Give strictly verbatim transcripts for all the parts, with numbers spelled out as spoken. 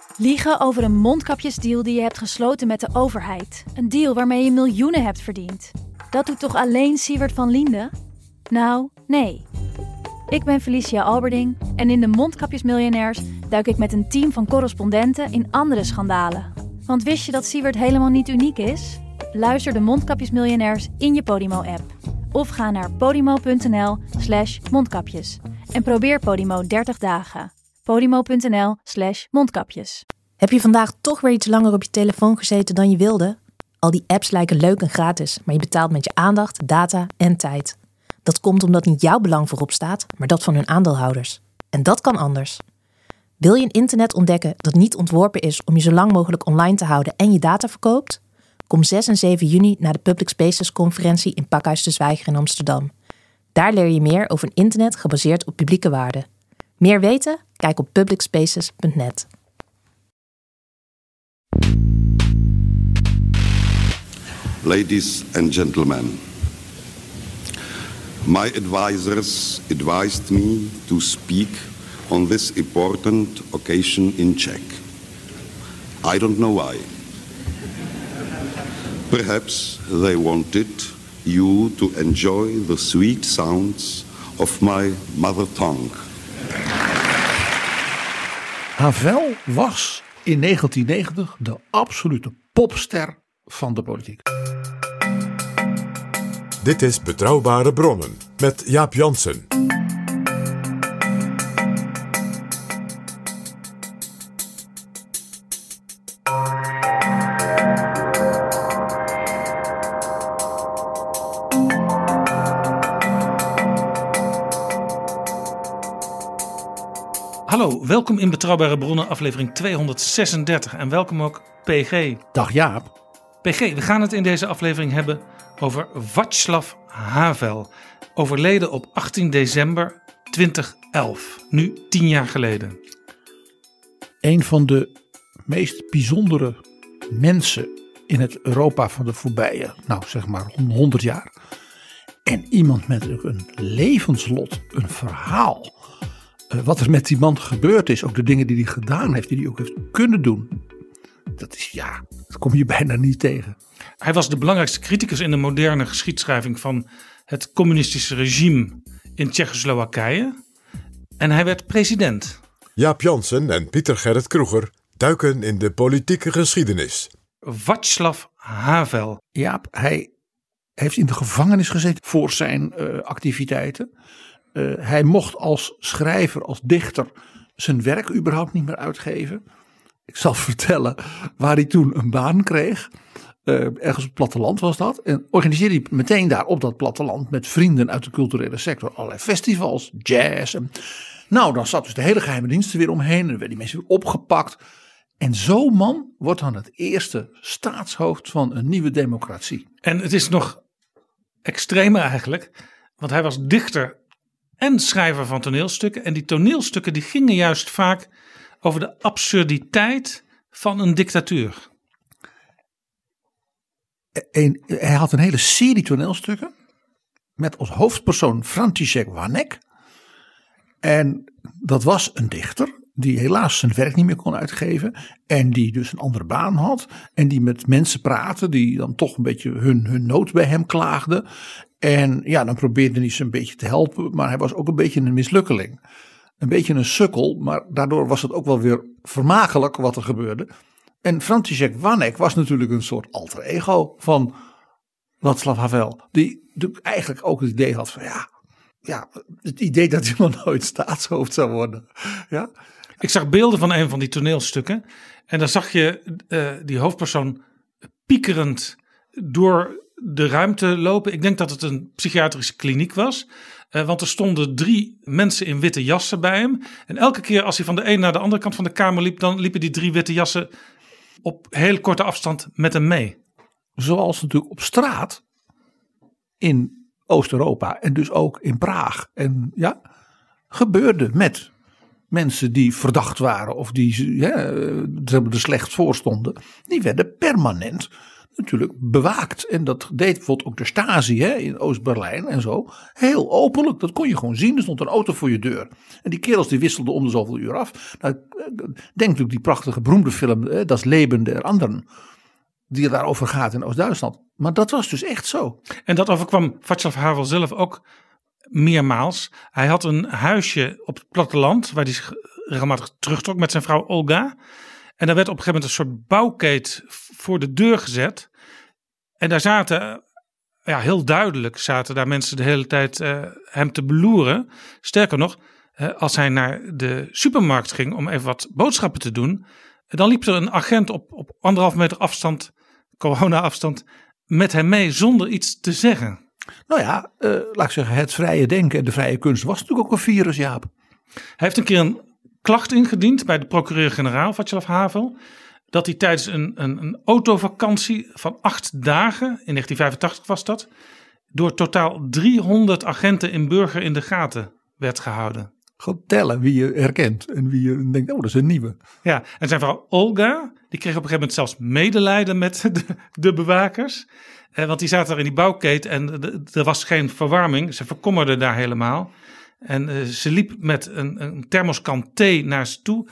Liegen over een mondkapjesdeal die je hebt gesloten met de overheid. Een deal waarmee je miljoenen hebt verdiend. Dat doet toch alleen Siewert van Liende? Nou, nee. Ik ben Felicia Alberding en in de Mondkapjesmiljonairs duik ik met een team van correspondenten in andere schandalen. Want wist je dat Siewert helemaal niet uniek is? Luister de Mondkapjesmiljonairs in je Podimo-app. Of ga naar podimo.nl slash mondkapjes. En probeer Podimo dertig dagen. Podimo.nl slash mondkapjes. Heb je vandaag toch weer iets langer op je telefoon gezeten dan je wilde? Al die apps lijken leuk en gratis, maar je betaalt met je aandacht, data en tijd. Dat komt omdat niet jouw belang voorop staat, maar dat van hun aandeelhouders. En dat kan anders. Wil je een internet ontdekken dat niet ontworpen is om je zo lang mogelijk online te houden en je data verkoopt? Kom zes en zeven juni naar de Public Spaces conferentie in Pakhuis de Zwijger in Amsterdam. Daar leer je meer over een internet gebaseerd op publieke waarden. Meer weten? Kijk op public spaces punt net. Ladies and gentlemen, my advisors advised me to speak on this important occasion in Czech. I don't know why. Perhaps they wanted you to enjoy the sweet sounds of my mother tongue. Havel was in negentien negentig de absolute popster van de politiek. Dit is Betrouwbare Bronnen met Jaap Jansen. Hallo, welkom in Betrouwbare Bronnen, aflevering tweehonderdzesendertig. En welkom ook P G. Dag Jaap. P G, we gaan het in deze aflevering hebben over Václav Havel. Overleden op achttien december tweeduizend elf. Nu tien jaar geleden. Een van de meest bijzondere mensen in het Europa van de voorbije, nou zeg maar honderd jaar. En iemand met een levenslot, een verhaal. Wat er met die man gebeurd is, ook de dingen die hij gedaan heeft, die hij ook heeft kunnen doen. Dat is, ja, dat kom je bijna niet tegen. Hij was de belangrijkste criticus in de moderne geschiedschrijving van het communistische regime in Tsjechoslowakije. En hij werd president. Jaap Jansen en Pieter Gerrit Kroeger duiken in de politieke geschiedenis. Václav Havel. Jaap, hij heeft in de gevangenis gezeten voor zijn uh, activiteiten. Uh, hij mocht als schrijver, als dichter zijn werk überhaupt niet meer uitgeven. Ik zal vertellen waar hij toen een baan kreeg. Uh, ergens op het platteland was dat. En organiseerde hij meteen daar op dat platteland met vrienden uit de culturele sector allerlei festivals, jazz. En, nou, dan zat dus de hele geheime dienst er weer omheen. En dan werden die mensen weer opgepakt. En zo'n man wordt dan het eerste staatshoofd van een nieuwe democratie. En het is nog extremer eigenlijk. Want hij was dichter en schrijver van toneelstukken. En die toneelstukken die gingen juist vaak over de absurditeit van een dictatuur. Een, hij had een hele serie toneelstukken met als hoofdpersoon František Vanek. En dat was een dichter die helaas zijn werk niet meer kon uitgeven. En die dus een andere baan had. En die met mensen praatte die dan toch een beetje hun, hun nood bij hem klaagden. En ja, dan probeerde hij ze een beetje te helpen. Maar hij was ook een beetje een mislukkeling. Een beetje een sukkel. Maar daardoor was het ook wel weer vermakelijk wat er gebeurde. En František Vanek was natuurlijk een soort alter ego van Václav Havel. Die eigenlijk ook het idee had van ja, ja het idee dat hij maar nooit staatshoofd zou worden. Ja. Ik zag beelden van een van die toneelstukken. En dan zag je uh, die hoofdpersoon piekerend door de ruimte lopen. Ik denk dat het een psychiatrische kliniek was. Uh, want er stonden drie mensen in witte jassen bij hem. En elke keer als hij van de een naar de andere kant van de kamer liep, dan liepen die drie witte jassen op heel korte afstand met hem mee. Zoals natuurlijk op straat in Oost-Europa en dus ook in Praag. En ja, gebeurde met mensen die verdacht waren of die ja, er slecht voor stonden. Die werden permanent natuurlijk bewaakt. En dat deed bijvoorbeeld ook de Stasi hè, in Oost-Berlijn en zo. Heel openlijk, dat kon je gewoon zien. Er stond een auto voor je deur. En die kerels die wisselden om de zoveel uur af. Nou, denk natuurlijk die prachtige beroemde film, hè, Das Leben der Anderen. Die daarover gaat in Oost-Duitsland. Maar dat was dus echt zo. En dat overkwam Václav Havel zelf ook meermaals. Hij had een huisje op het platteland waar hij zich regelmatig terugtrok met zijn vrouw Olga. En daar werd op een gegeven moment een soort bouwkeet voor de deur gezet. En daar zaten, ja heel duidelijk, zaten daar mensen de hele tijd uh, hem te beloeren. Sterker nog, uh, als hij naar de supermarkt ging om even wat boodschappen te doen, dan liep er een agent op, op anderhalf meter afstand, corona-afstand, met hem mee zonder iets te zeggen. Nou ja, uh, laat ik zeggen, het vrije denken en de vrije kunst was natuurlijk ook een virus, Jaap. Hij heeft een keer een klacht ingediend bij de procureur-generaal Václav Havel, dat hij tijdens een, een, een autovakantie van acht dagen, in negentien vijfentachtig was dat, door totaal driehonderd agenten in Burger in de gaten werd gehouden. Gewoon tellen wie je herkent en wie je denkt, oh dat is een nieuwe. Ja, en zijn vrouw Olga, die kreeg op een gegeven moment zelfs medelijden met de, de bewakers. Eh, want die zaten daar in die bouwkeet en de, er was geen verwarming. Ze verkommerden daar helemaal. En uh, ze liep met een, een thermoskan thee naar ze toe.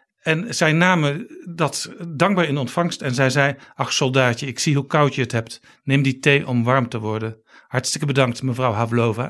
En zij namen dat dankbaar in ontvangst. En zij zei, ach soldaatje, ik zie hoe koud je het hebt. Neem die thee om warm te worden. Hartstikke bedankt, mevrouw Havlova.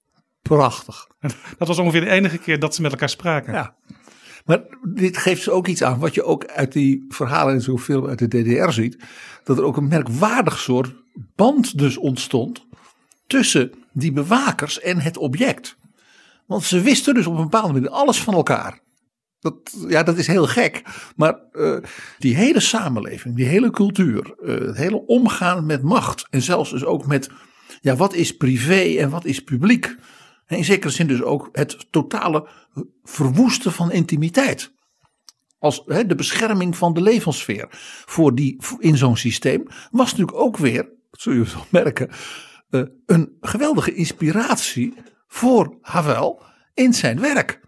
Prachtig. Dat was ongeveer de enige keer dat ze met elkaar spraken. Ja. Maar dit geeft ze ook iets aan. Wat je ook uit die verhalen in zo'n film uit de D D R ziet. Dat er ook een merkwaardig soort band dus ontstond. Tussen die bewakers en het object. Want ze wisten dus op een bepaalde manier alles van elkaar. Dat, ja, dat is heel gek. Maar uh, die hele samenleving, die hele cultuur. Uh, het hele omgaan met macht. En zelfs dus ook met, ja, wat is privé en wat is publiek. En in zekere zin dus ook het totale verwoesten van intimiteit. Als he, de bescherming van de levenssfeer. Voor die, in zo'n systeem was natuurlijk ook weer, dat zul je wel merken, uh, een geweldige inspiratie voor Havel in zijn werk.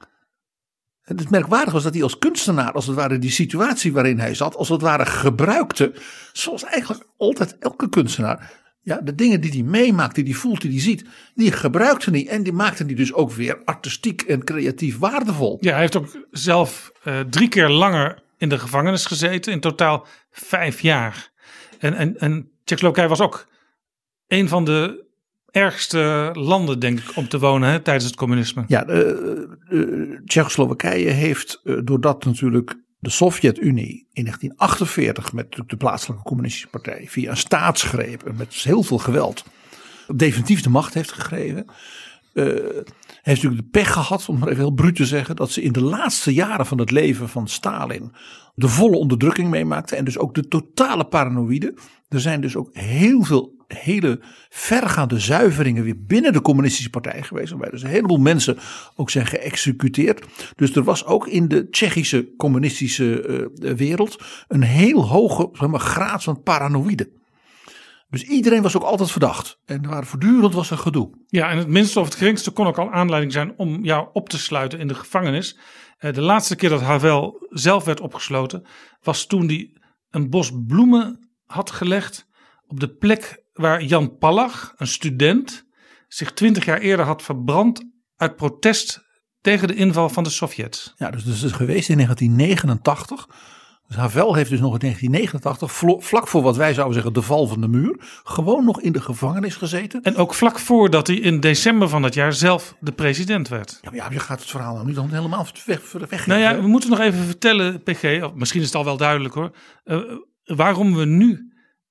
En het merkwaardige was dat hij als kunstenaar, als het ware die situatie waarin hij zat, als het ware gebruikte, zoals eigenlijk altijd elke kunstenaar, ja, de dingen die hij meemaakt, die hij voelt, die hij ziet, die gebruikte hij en die maakte hij dus ook weer artistiek en creatief waardevol. Ja, hij heeft ook zelf uh, drie keer langer in de gevangenis gezeten, in totaal vijf jaar. En, en, en Tsjechoslowakije was ook een van de ergste landen, denk ik, om te wonen hè, tijdens het communisme. Ja, uh, uh, Tsjechoslowakije heeft, uh, doordat natuurlijk de Sovjet-Unie in negentien achtenveertig met de plaatselijke communistische partij via een staatsgreep en met heel veel geweld definitief de macht heeft gegeven. Uh, heeft natuurlijk de pech gehad, om maar even heel bruut te zeggen, dat ze in de laatste jaren van het leven van Stalin de volle onderdrukking meemaakte en dus ook de totale paranoïde. Er zijn dus ook heel veel hele vergaande zuiveringen weer binnen de communistische partij geweest. Waarbij dus een heleboel mensen ook zijn geëxecuteerd. Dus er was ook in de Tsjechische communistische uh, wereld een heel hoge zeg maar, graad van paranoïde. Dus iedereen was ook altijd verdacht. En er waren voortdurend was er gedoe. Ja, en het minste of het geringste kon ook al aanleiding zijn om jou op te sluiten in de gevangenis. Uh, de laatste keer dat Havel zelf werd opgesloten was toen hij een bos bloemen had gelegd op de plek waar Jan Palach, een student, zich twintig jaar eerder had verbrand uit protest tegen de inval van de Sovjets. Ja, dus dat is geweest in negentien negenentachtig. Dus Havel heeft dus nog in negentien negenentachtig, vlak voor wat wij zouden zeggen de val van de muur, gewoon nog in de gevangenis gezeten. En ook vlak voordat hij in december van dat jaar zelf de president werd. Ja, ja je gaat het verhaal nou niet dan helemaal weg, weg Nou ja, we moeten nog even vertellen, P G, of misschien is het al wel duidelijk hoor, uh, waarom we nu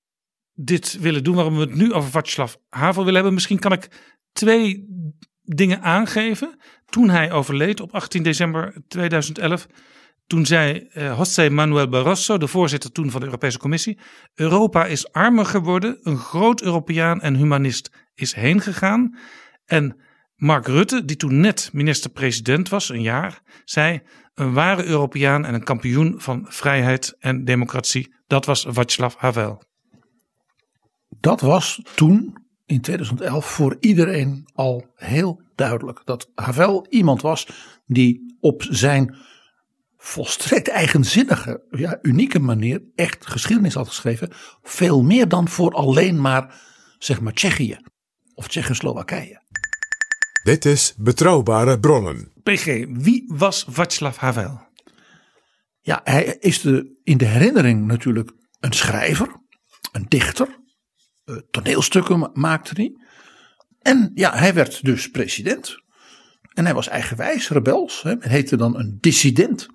dit willen doen, waarom we het nu over Václav Havel willen hebben. Misschien kan ik twee dingen aangeven. Toen hij overleed op achttien december tweeduizend elf, toen zei uh, José Manuel Barroso, de voorzitter toen van de Europese Commissie, Europa is armer geworden, een groot Europeaan en humanist is heen gegaan. En Mark Rutte, die toen net minister-president was, een jaar, zei een ware Europeaan en een kampioen van vrijheid en democratie. Dat was Václav Havel. Dat was toen in tweeduizend elf voor iedereen al heel duidelijk. Dat Havel iemand was die op zijn volstrekt eigenzinnige, ja, unieke manier echt geschiedenis had geschreven. Veel meer dan voor alleen maar, zeg maar, Tsjechië of Tsjechoslowakije. Dit is Betrouwbare Bronnen. P G, wie was Václav Havel? Ja, hij is de, in de herinnering natuurlijk een schrijver, een dichter. Uh, toneelstukken ma- maakte hij. En ja, hij werd dus president. En hij was eigenwijs, rebels. Hè. Men heette dan een dissident.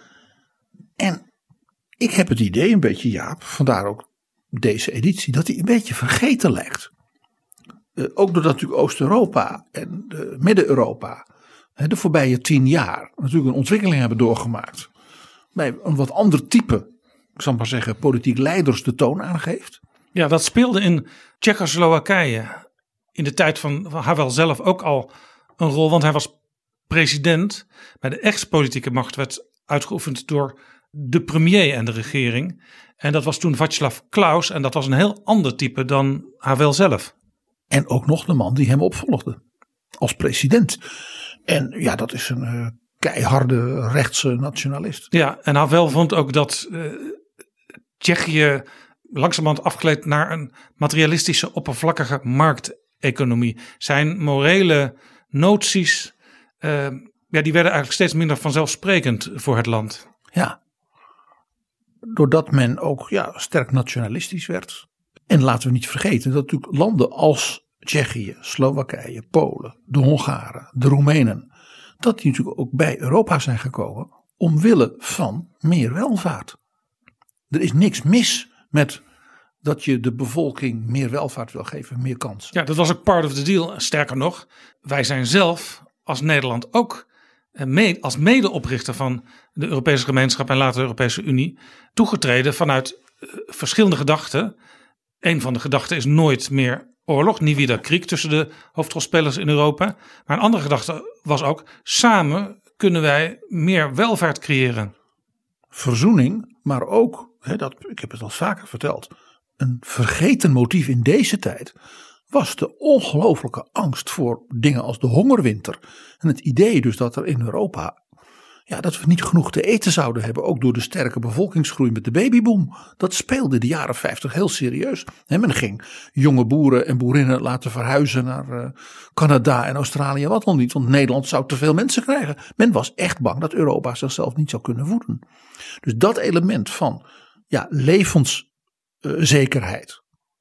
En ik heb het idee een beetje, Jaap, vandaar ook deze editie, dat hij een beetje vergeten lijkt. Uh, ook doordat natuurlijk Oost-Europa en uh, Midden-Europa hè, de voorbije tien jaar natuurlijk een ontwikkeling hebben doorgemaakt. Bij een wat ander type, ik zal maar zeggen, politiek leiders de toon aangeeft. Ja, dat speelde in Tsjechoslowakije in de tijd van Havel zelf ook al een rol. Want hij was president. Maar de echte politieke macht werd uitgeoefend door de premier en de regering. En dat was toen Václav Klaus. En dat was een heel ander type dan Havel zelf. En ook nog de man die hem opvolgde als president. En ja, dat is een uh, keiharde rechtse nationalist. Ja, en Havel vond ook dat uh, Tsjechië langzamerhand afgeleid naar een materialistische, oppervlakkige markteconomie. Zijn morele noties, uh, ja, die werden eigenlijk steeds minder vanzelfsprekend voor het land. Ja, doordat men ook ja, sterk nationalistisch werd. En laten we niet vergeten dat natuurlijk landen als Tsjechië, Slowakije, Polen, de Hongaren, de Roemenen, dat die natuurlijk ook bij Europa zijn gekomen omwille van meer welvaart. Er is niks mis met dat je de bevolking meer welvaart wil geven, meer kans. Ja, dat was ook part of the deal. Sterker nog, wij zijn zelf als Nederland ook als medeoprichter van de Europese gemeenschap en later de Europese Unie toegetreden vanuit verschillende gedachten. Een van de gedachten is nooit meer oorlog, nie wieder Krieg tussen de hoofdrolspelers in Europa. Maar een andere gedachte was ook, samen kunnen wij meer welvaart creëren. Verzoening, maar ook, hè, dat, ik heb het al vaker verteld, een vergeten motief in deze tijd was de ongelooflijke angst voor dingen als de hongerwinter. En het idee dus dat er in Europa, ja, dat we niet genoeg te eten zouden hebben, ook door de sterke bevolkingsgroei met de babyboom. Dat speelde de jaren vijftig heel serieus. En men ging jonge boeren en boerinnen laten verhuizen naar uh, Canada en Australië, wat dan niet, want Nederland zou te veel mensen krijgen. Men was echt bang dat Europa zichzelf niet zou kunnen voeden. Dus dat element van ja, levenszekerheid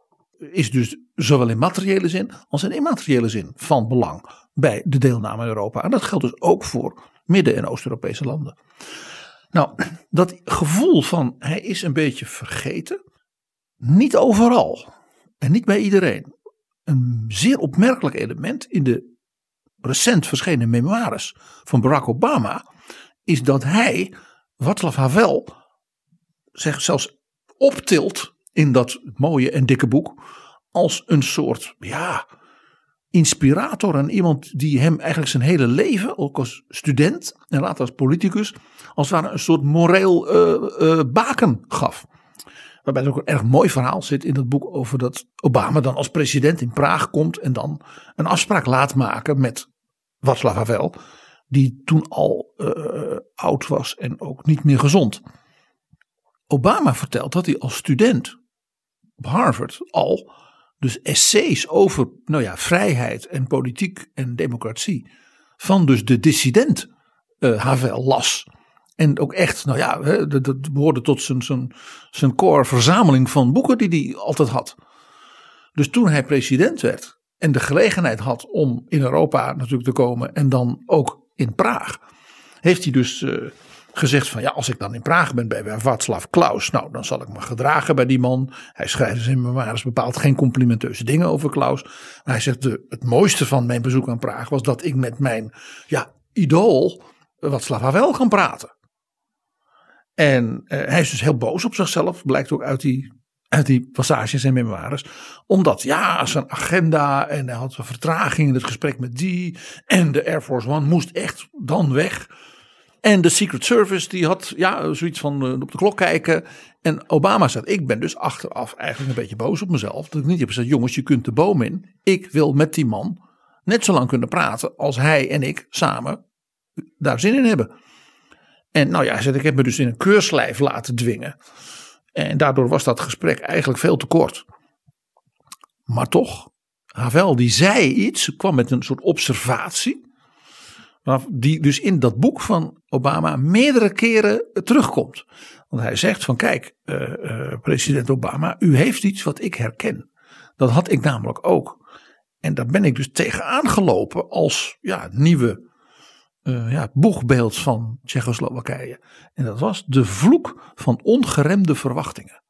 is dus zowel in materiële zin als in immateriële zin van belang bij de deelname aan Europa. En dat geldt dus ook voor Midden- en Oost-Europese landen. Nou, dat gevoel van hij is een beetje vergeten, niet overal en niet bij iedereen. Een zeer opmerkelijk element in de recent verschenen memoires van Barack Obama is dat hij, Václav Havel, zich zelfs optilt in dat mooie en dikke boek als een soort, ja, inspirator en iemand die hem eigenlijk zijn hele leven, ook als student en later als politicus, als het ware een soort moreel uh, uh, baken gaf. Waarbij er ook een erg mooi verhaal zit in dat boek over dat Obama dan als president in Praag komt en dan een afspraak laat maken met Václav Havel, die toen al uh, oud was en ook niet meer gezond. Obama vertelt dat hij als student op Harvard al dus essays over nou ja, vrijheid en politiek en democratie van dus de dissident uh, Havel las. En ook echt, nou ja, dat, dat behoorde tot zijn, zijn, zijn core verzameling van boeken die hij altijd had. Dus toen hij president werd en de gelegenheid had om in Europa natuurlijk te komen en dan ook in Praag, heeft hij dus uh, gezegd van ja, als ik dan in Praag ben bij Václav Klaus, nou dan zal ik me gedragen bij die man. Hij schrijft in zijn memoires bepaald geen complimenteuze dingen over Klaus. Maar hij zegt de, het mooiste van mijn bezoek aan Praag was dat ik met mijn ja, idool Václav Havel kan praten. En uh, hij is dus heel boos op zichzelf, blijkt ook uit die, uit die passages en memoires. Omdat ja, zijn agenda en hij had een vertraging in het gesprek met die. En de Air Force One moest echt dan weg. En de Secret Service die had ja, zoiets van uh, op de klok kijken. En Obama zegt, ik ben dus achteraf eigenlijk een beetje boos op mezelf. Dat ik niet heb gezegd, jongens je kunt de boom in. Ik wil met die man net zo lang kunnen praten als hij en ik samen daar zin in hebben. En nou ja, hij zei, ik heb me dus in een keurslijf laten dwingen. En daardoor was dat gesprek eigenlijk veel te kort. Maar toch, Havel die zei iets, kwam met een soort observatie. Die dus in dat boek van Obama meerdere keren terugkomt. Want hij zegt van kijk, uh, uh, president Obama, u heeft iets wat ik herken. Dat had ik namelijk ook. En daar ben ik dus tegenaan gelopen als ja, nieuwe uh, ja, boegbeeld van Tsjechoslowakije. En dat was de vloek van ongeremde verwachtingen.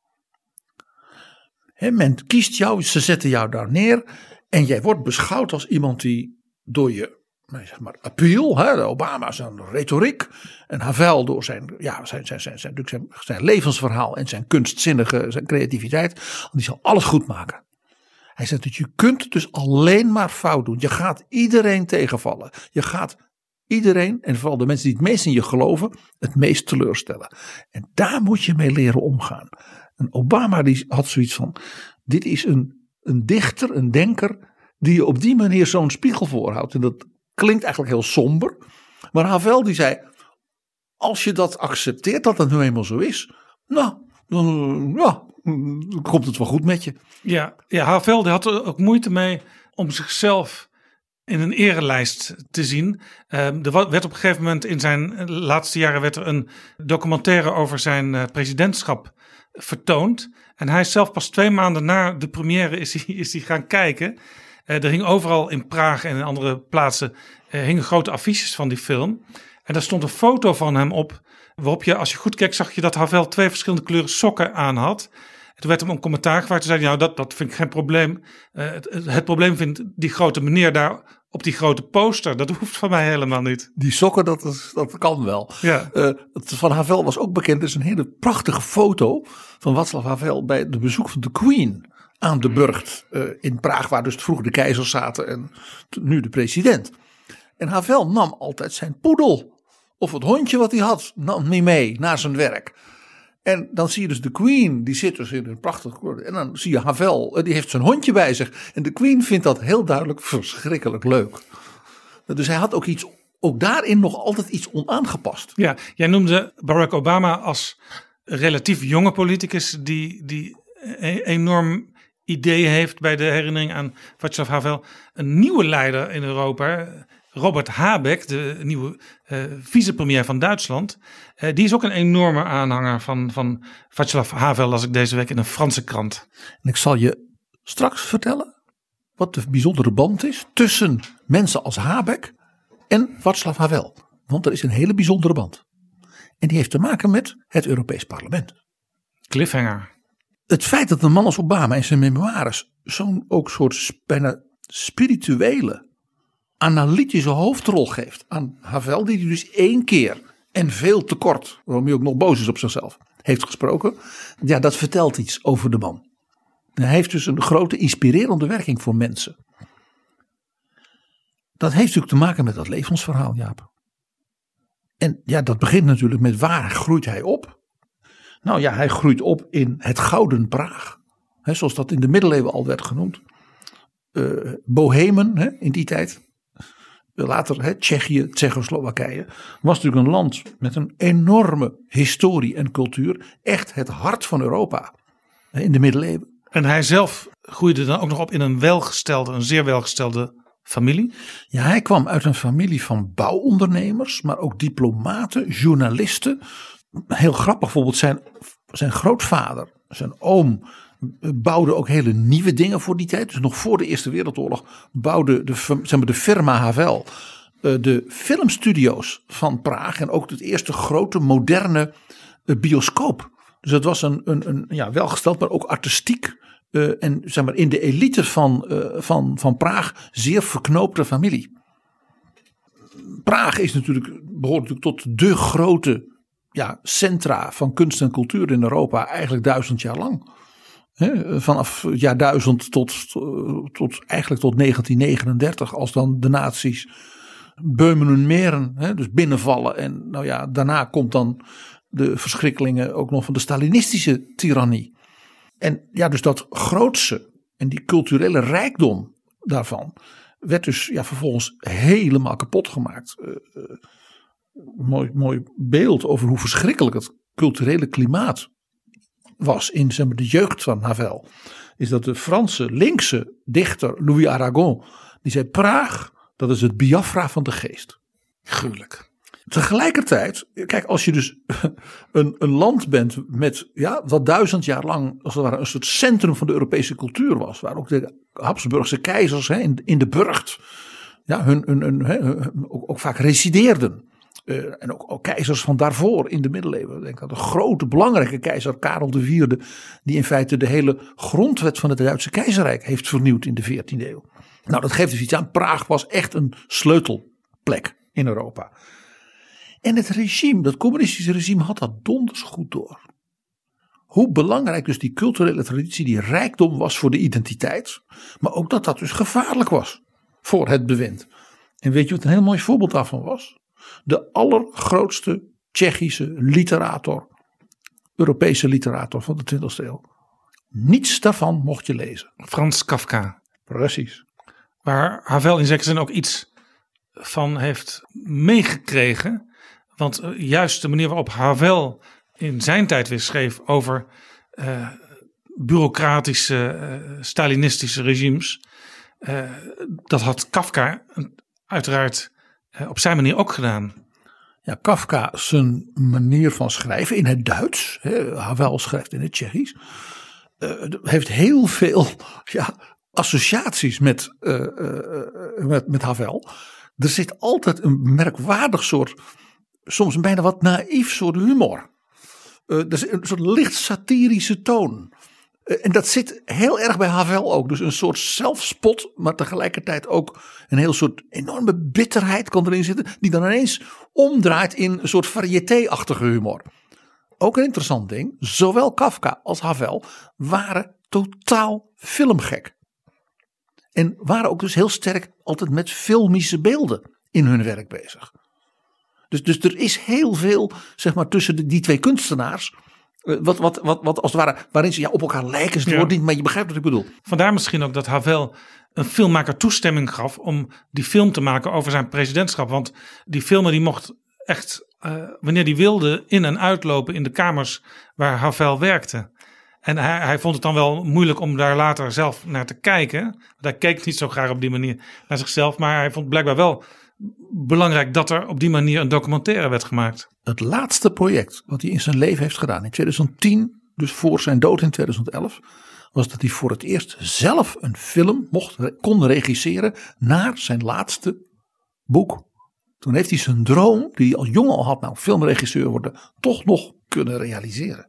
He, men kiest jou, ze zetten jou daar neer. En jij wordt beschouwd als iemand die door je zeg maar, appeal, hè, Obama zijn retoriek. En Havel door zijn, ja, zijn, zijn, zijn, zijn, zijn, zijn levensverhaal en zijn kunstzinnige zijn creativiteit. Die zal alles goed maken. Hij zegt dat je kunt dus alleen maar fout doen. Je gaat iedereen tegenvallen. Je gaat iedereen, en vooral de mensen die het meest in je geloven, het meest teleurstellen. En daar moet je mee leren omgaan. En Obama die had zoiets van, dit is een, een dichter, een denker, die je op die manier zo'n spiegel voorhoudt. En dat klinkt eigenlijk heel somber. Maar Havel die zei, als je dat accepteert, dat dat nu eenmaal zo is, nou, dan ja, komt het wel goed met je. Ja, ja, Havel die had er ook moeite mee om zichzelf in een erelijst te zien. Uh, er werd op een gegeven moment in zijn laatste jaren werd er een documentaire over zijn uh, presidentschap vertoond. En hij is zelf pas twee maanden na de première is hij, is hij gaan kijken. Uh, er hing overal in Praag en in andere plaatsen uh, hingen grote affiches van die film. En daar stond een foto van hem op, waarop je, als je goed keek, zag je dat Havel twee verschillende kleuren sokken aan had. Toen werd hem een commentaar gevraagd. Toen zei hij, nou dat, dat vind ik geen probleem. Uh, het, het probleem vindt die grote meneer daar op die grote poster. Dat hoeft van mij helemaal niet. Die sokken, dat, is, dat kan wel. Ja. Uh, het van Havel was ook bekend. Er is een hele prachtige foto van Václav Havel bij de bezoek van de Queen aan de burcht uh, in Praag. Waar dus vroeger de keizers zaten en nu de president. En Havel nam altijd zijn poedel. Of het hondje wat hij had, nam hij mee naar zijn werk. En dan zie je dus de Queen, die zit dus in een prachtig koord. En dan zie je Havel, die heeft zijn hondje bij zich. En de Queen vindt dat heel duidelijk verschrikkelijk leuk. Dus hij had ook iets, ook daarin nog altijd iets onaangepast. Ja, jij noemde Barack Obama als relatief jonge politicus die, die een enorm idee heeft bij de herinnering aan Václav Havel. Een nieuwe leider in Europa, Robert Habeck, de nieuwe uh, vicepremier van Duitsland. Uh, die is ook een enorme aanhanger van, van Václav Havel, las ik deze week in een Franse krant. En ik zal je straks vertellen wat de bijzondere band is tussen mensen als Habeck en Václav Havel. Want er is een hele bijzondere band. En die heeft te maken met het Europees Parlement. Cliffhanger. Het feit dat een man als Obama in zijn memoires zo'n ook soort bijna spirituele, analytische hoofdrol geeft aan Havel, die hij dus één keer en veel te kort, waarom hij ook nog boos is op zichzelf, heeft gesproken. Ja, dat vertelt iets over de man. Hij heeft dus een grote inspirerende werking voor mensen. Dat heeft natuurlijk te maken met dat levensverhaal, Jaap. En ja, dat begint natuurlijk met waar groeit hij op? Nou ja, hij groeit op in het Gouden Praag. Hè, zoals dat in de middeleeuwen al werd genoemd. Uh, Bohemen, hè, in die tijd. Later hè, Tsjechië, Tsjechoslowakije. Was natuurlijk een land met een enorme historie en cultuur. Echt het hart van Europa. Hè, in de middeleeuwen. En hij zelf groeide dan ook nog op in een welgestelde, een zeer welgestelde familie? Ja, hij kwam uit een familie van bouwondernemers, maar ook diplomaten, journalisten. Heel grappig, bijvoorbeeld zijn, zijn grootvader, zijn oom, bouwde ook hele nieuwe dingen voor die tijd. Dus nog voor de Eerste Wereldoorlog bouwde de, zeg maar, de firma Havel de filmstudio's van Praag. En ook het eerste grote moderne bioscoop. Dus het was een, een, een ja, welgesteld, maar ook artistiek. Uh, en zeg maar in de elite van, uh, van, van Praag zeer verknoopte familie. Praag is natuurlijk, behoort natuurlijk tot de grote ja, centra van kunst en cultuur in Europa eigenlijk duizend jaar lang. He, vanaf het jaar duizend tot, tot eigenlijk tot negentien negenendertig, als dan de nazi's Beumen en Meren, he, dus binnenvallen. En nou ja, daarna komt dan de verschrikkelingen ook nog van de Stalinistische tirannie. En ja, dus dat grootse en die culturele rijkdom daarvan werd dus ja, vervolgens helemaal kapot gemaakt. Uh, uh, mooi, mooi beeld over hoe verschrikkelijk het culturele klimaat was in zeg maar, de jeugd van Havel. Is dat de Franse linkse dichter Louis Aragon, die zei Praag, dat is het Biafra van de geest. Gruwelijk. Tegelijkertijd, kijk, als je dus een, een land bent met, ja, wat duizend jaar lang als het ware een soort centrum van de Europese cultuur was, waar ook de Habsburgse keizers hè, in, in de burcht, ja, hun, hun, hun, hun, ook, ook vaak resideerden. Uh, en ook, ook keizers van daarvoor in de middeleeuwen. Ik denk aan de grote belangrijke keizer Karel de Vierde, die in feite de hele grondwet van het Duitse keizerrijk heeft vernieuwd in de veertiende eeuw. Nou, dat geeft dus iets aan. Praag was echt een sleutelplek in Europa. En het regime, dat communistische regime, had dat donders goed door. Hoe belangrijk dus die culturele traditie, die rijkdom was voor de identiteit. Maar ook dat dat dus gevaarlijk was voor het bewind. En weet je wat een heel mooi voorbeeld daarvan was? De allergrootste Tsjechische literator, Europese literator van de twintigste eeuw. Niets daarvan mocht je lezen. Frans Kafka. Precies. Waar Havel in zekere zin ook iets van heeft meegekregen. Want juist de manier waarop Havel in zijn tijd weer schreef over uh, bureaucratische, uh, Stalinistische regimes. Uh, dat had Kafka uiteraard uh, op zijn manier ook gedaan. Ja, Kafka zijn manier van schrijven in het Duits, hè, Havel schrijft in het Tsjechisch, uh, heeft heel veel ja, associaties met, uh, uh, met, met Havel. Er zit altijd een merkwaardig soort, soms een bijna wat naïef soort humor. Uh, er is een soort licht satirische toon. Uh, en dat zit heel erg bij Havel ook. Dus een soort zelfspot, maar tegelijkertijd ook een heel soort enorme bitterheid kan erin zitten. Die dan ineens omdraait in een soort variété-achtige humor. Ook een interessant ding. Zowel Kafka als Havel waren totaal filmgek. En waren ook dus heel sterk altijd met filmische beelden in hun werk bezig. Dus, dus er is heel veel, zeg maar, tussen de, die twee kunstenaars. Wat, wat, wat, wat als het ware, waarin ze ja, op elkaar lijken. Is het Ja. woord niet, maar je begrijpt wat ik bedoel. Vandaar misschien ook dat Havel een filmmaker toestemming gaf om die film te maken over zijn presidentschap. Want die filmer die mocht echt, uh, wanneer die wilde, in en uitlopen in de kamers waar Havel werkte. En hij, hij vond het dan wel moeilijk om daar later zelf naar te kijken. Want hij keek niet zo graag op die manier naar zichzelf. Maar hij vond blijkbaar wel belangrijk dat er op die manier een documentaire werd gemaakt. Het laatste project wat hij in zijn leven heeft gedaan in twintig tien, dus voor zijn dood in twintig elf, was dat hij voor het eerst zelf een film mocht, kon regisseren naar zijn laatste boek. Toen heeft hij zijn droom, die hij als jongen al had, nou filmregisseur worden, toch nog kunnen realiseren.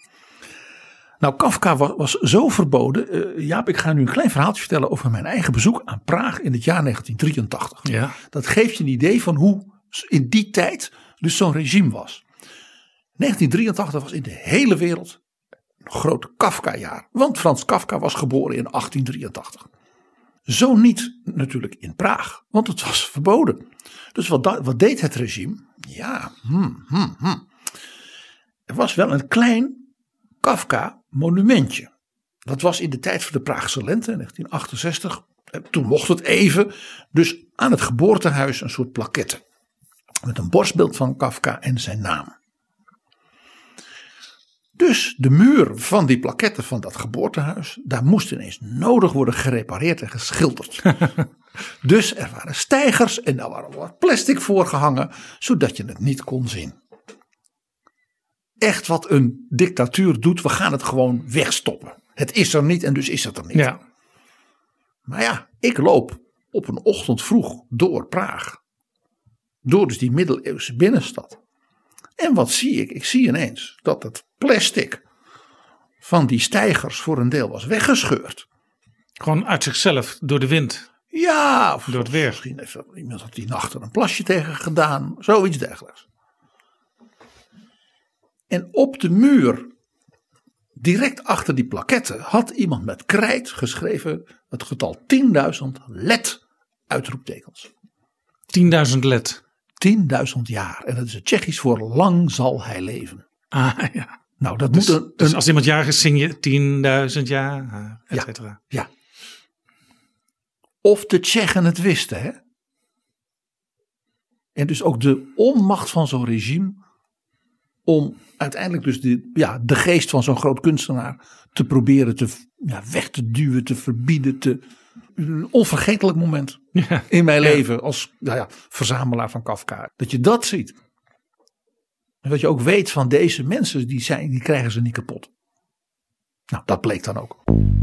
Nou, Kafka was, was zo verboden. Uh, Jaap, ik ga nu een klein verhaaltje vertellen over mijn eigen bezoek aan Praag in het jaar negentien drieëntachtig. Ja. Dat geeft je een idee van hoe in die tijd dus zo'n regime was. negentien drieëntachtig was in de hele wereld een groot Kafka-jaar. Want Frans Kafka was geboren in achttien drieëntachtig. Zo niet natuurlijk in Praag, want het was verboden. Dus wat, da- wat deed het regime? Ja, hmm, hmm, hmm. Er was wel een klein Kafka-monumentje. Dat was in de tijd van de Praagse lente, negentien achtenzestig. Toen mocht het even. Dus aan het geboortehuis een soort plaquette. Met een borstbeeld van Kafka en zijn naam. Dus de muur van die plaquette van dat geboortehuis, daar moest ineens nodig worden gerepareerd en geschilderd. Dus er waren stijgers en daar waren wat plastic voorgehangen, zodat je het niet kon zien. Echt wat een dictatuur doet, we gaan het gewoon wegstoppen. Het is er niet en dus is het er niet. Ja. Maar ja, ik loop op een ochtend vroeg door Praag. Door dus die middeleeuwse binnenstad. En wat zie ik? Ik zie ineens dat het plastic van die stijgers voor een deel was weggescheurd. Gewoon uit zichzelf, door de wind. Ja, of Door het weer. Misschien heeft er iemand had die nacht er een plasje tegen gedaan. Zoiets dergelijks. En op de muur, direct achter die plaquette, had iemand met krijt geschreven het getal tienduizend L E D uitroeptekens. tienduizend led. tienduizend jaar. En dat is het Tsjechisch voor lang zal hij leven. Ah ja. Nou, dat Dus, moet een, dus een- als iemand jarig is, zing je tienduizend jaar, et cetera. Ja. Of de Tsjechen het wisten, hè? En dus ook de onmacht van zo'n regime om uiteindelijk dus de, ja, de geest van zo'n groot kunstenaar te proberen te, ja, weg te duwen, te verbieden. Te, een onvergetelijk moment Ja. in mijn Ja. leven als nou ja, verzamelaar van Kafka. Dat je dat ziet. En wat je ook weet van deze mensen, die, zijn, die krijgen ze niet kapot. Nou, dat bleek dan ook.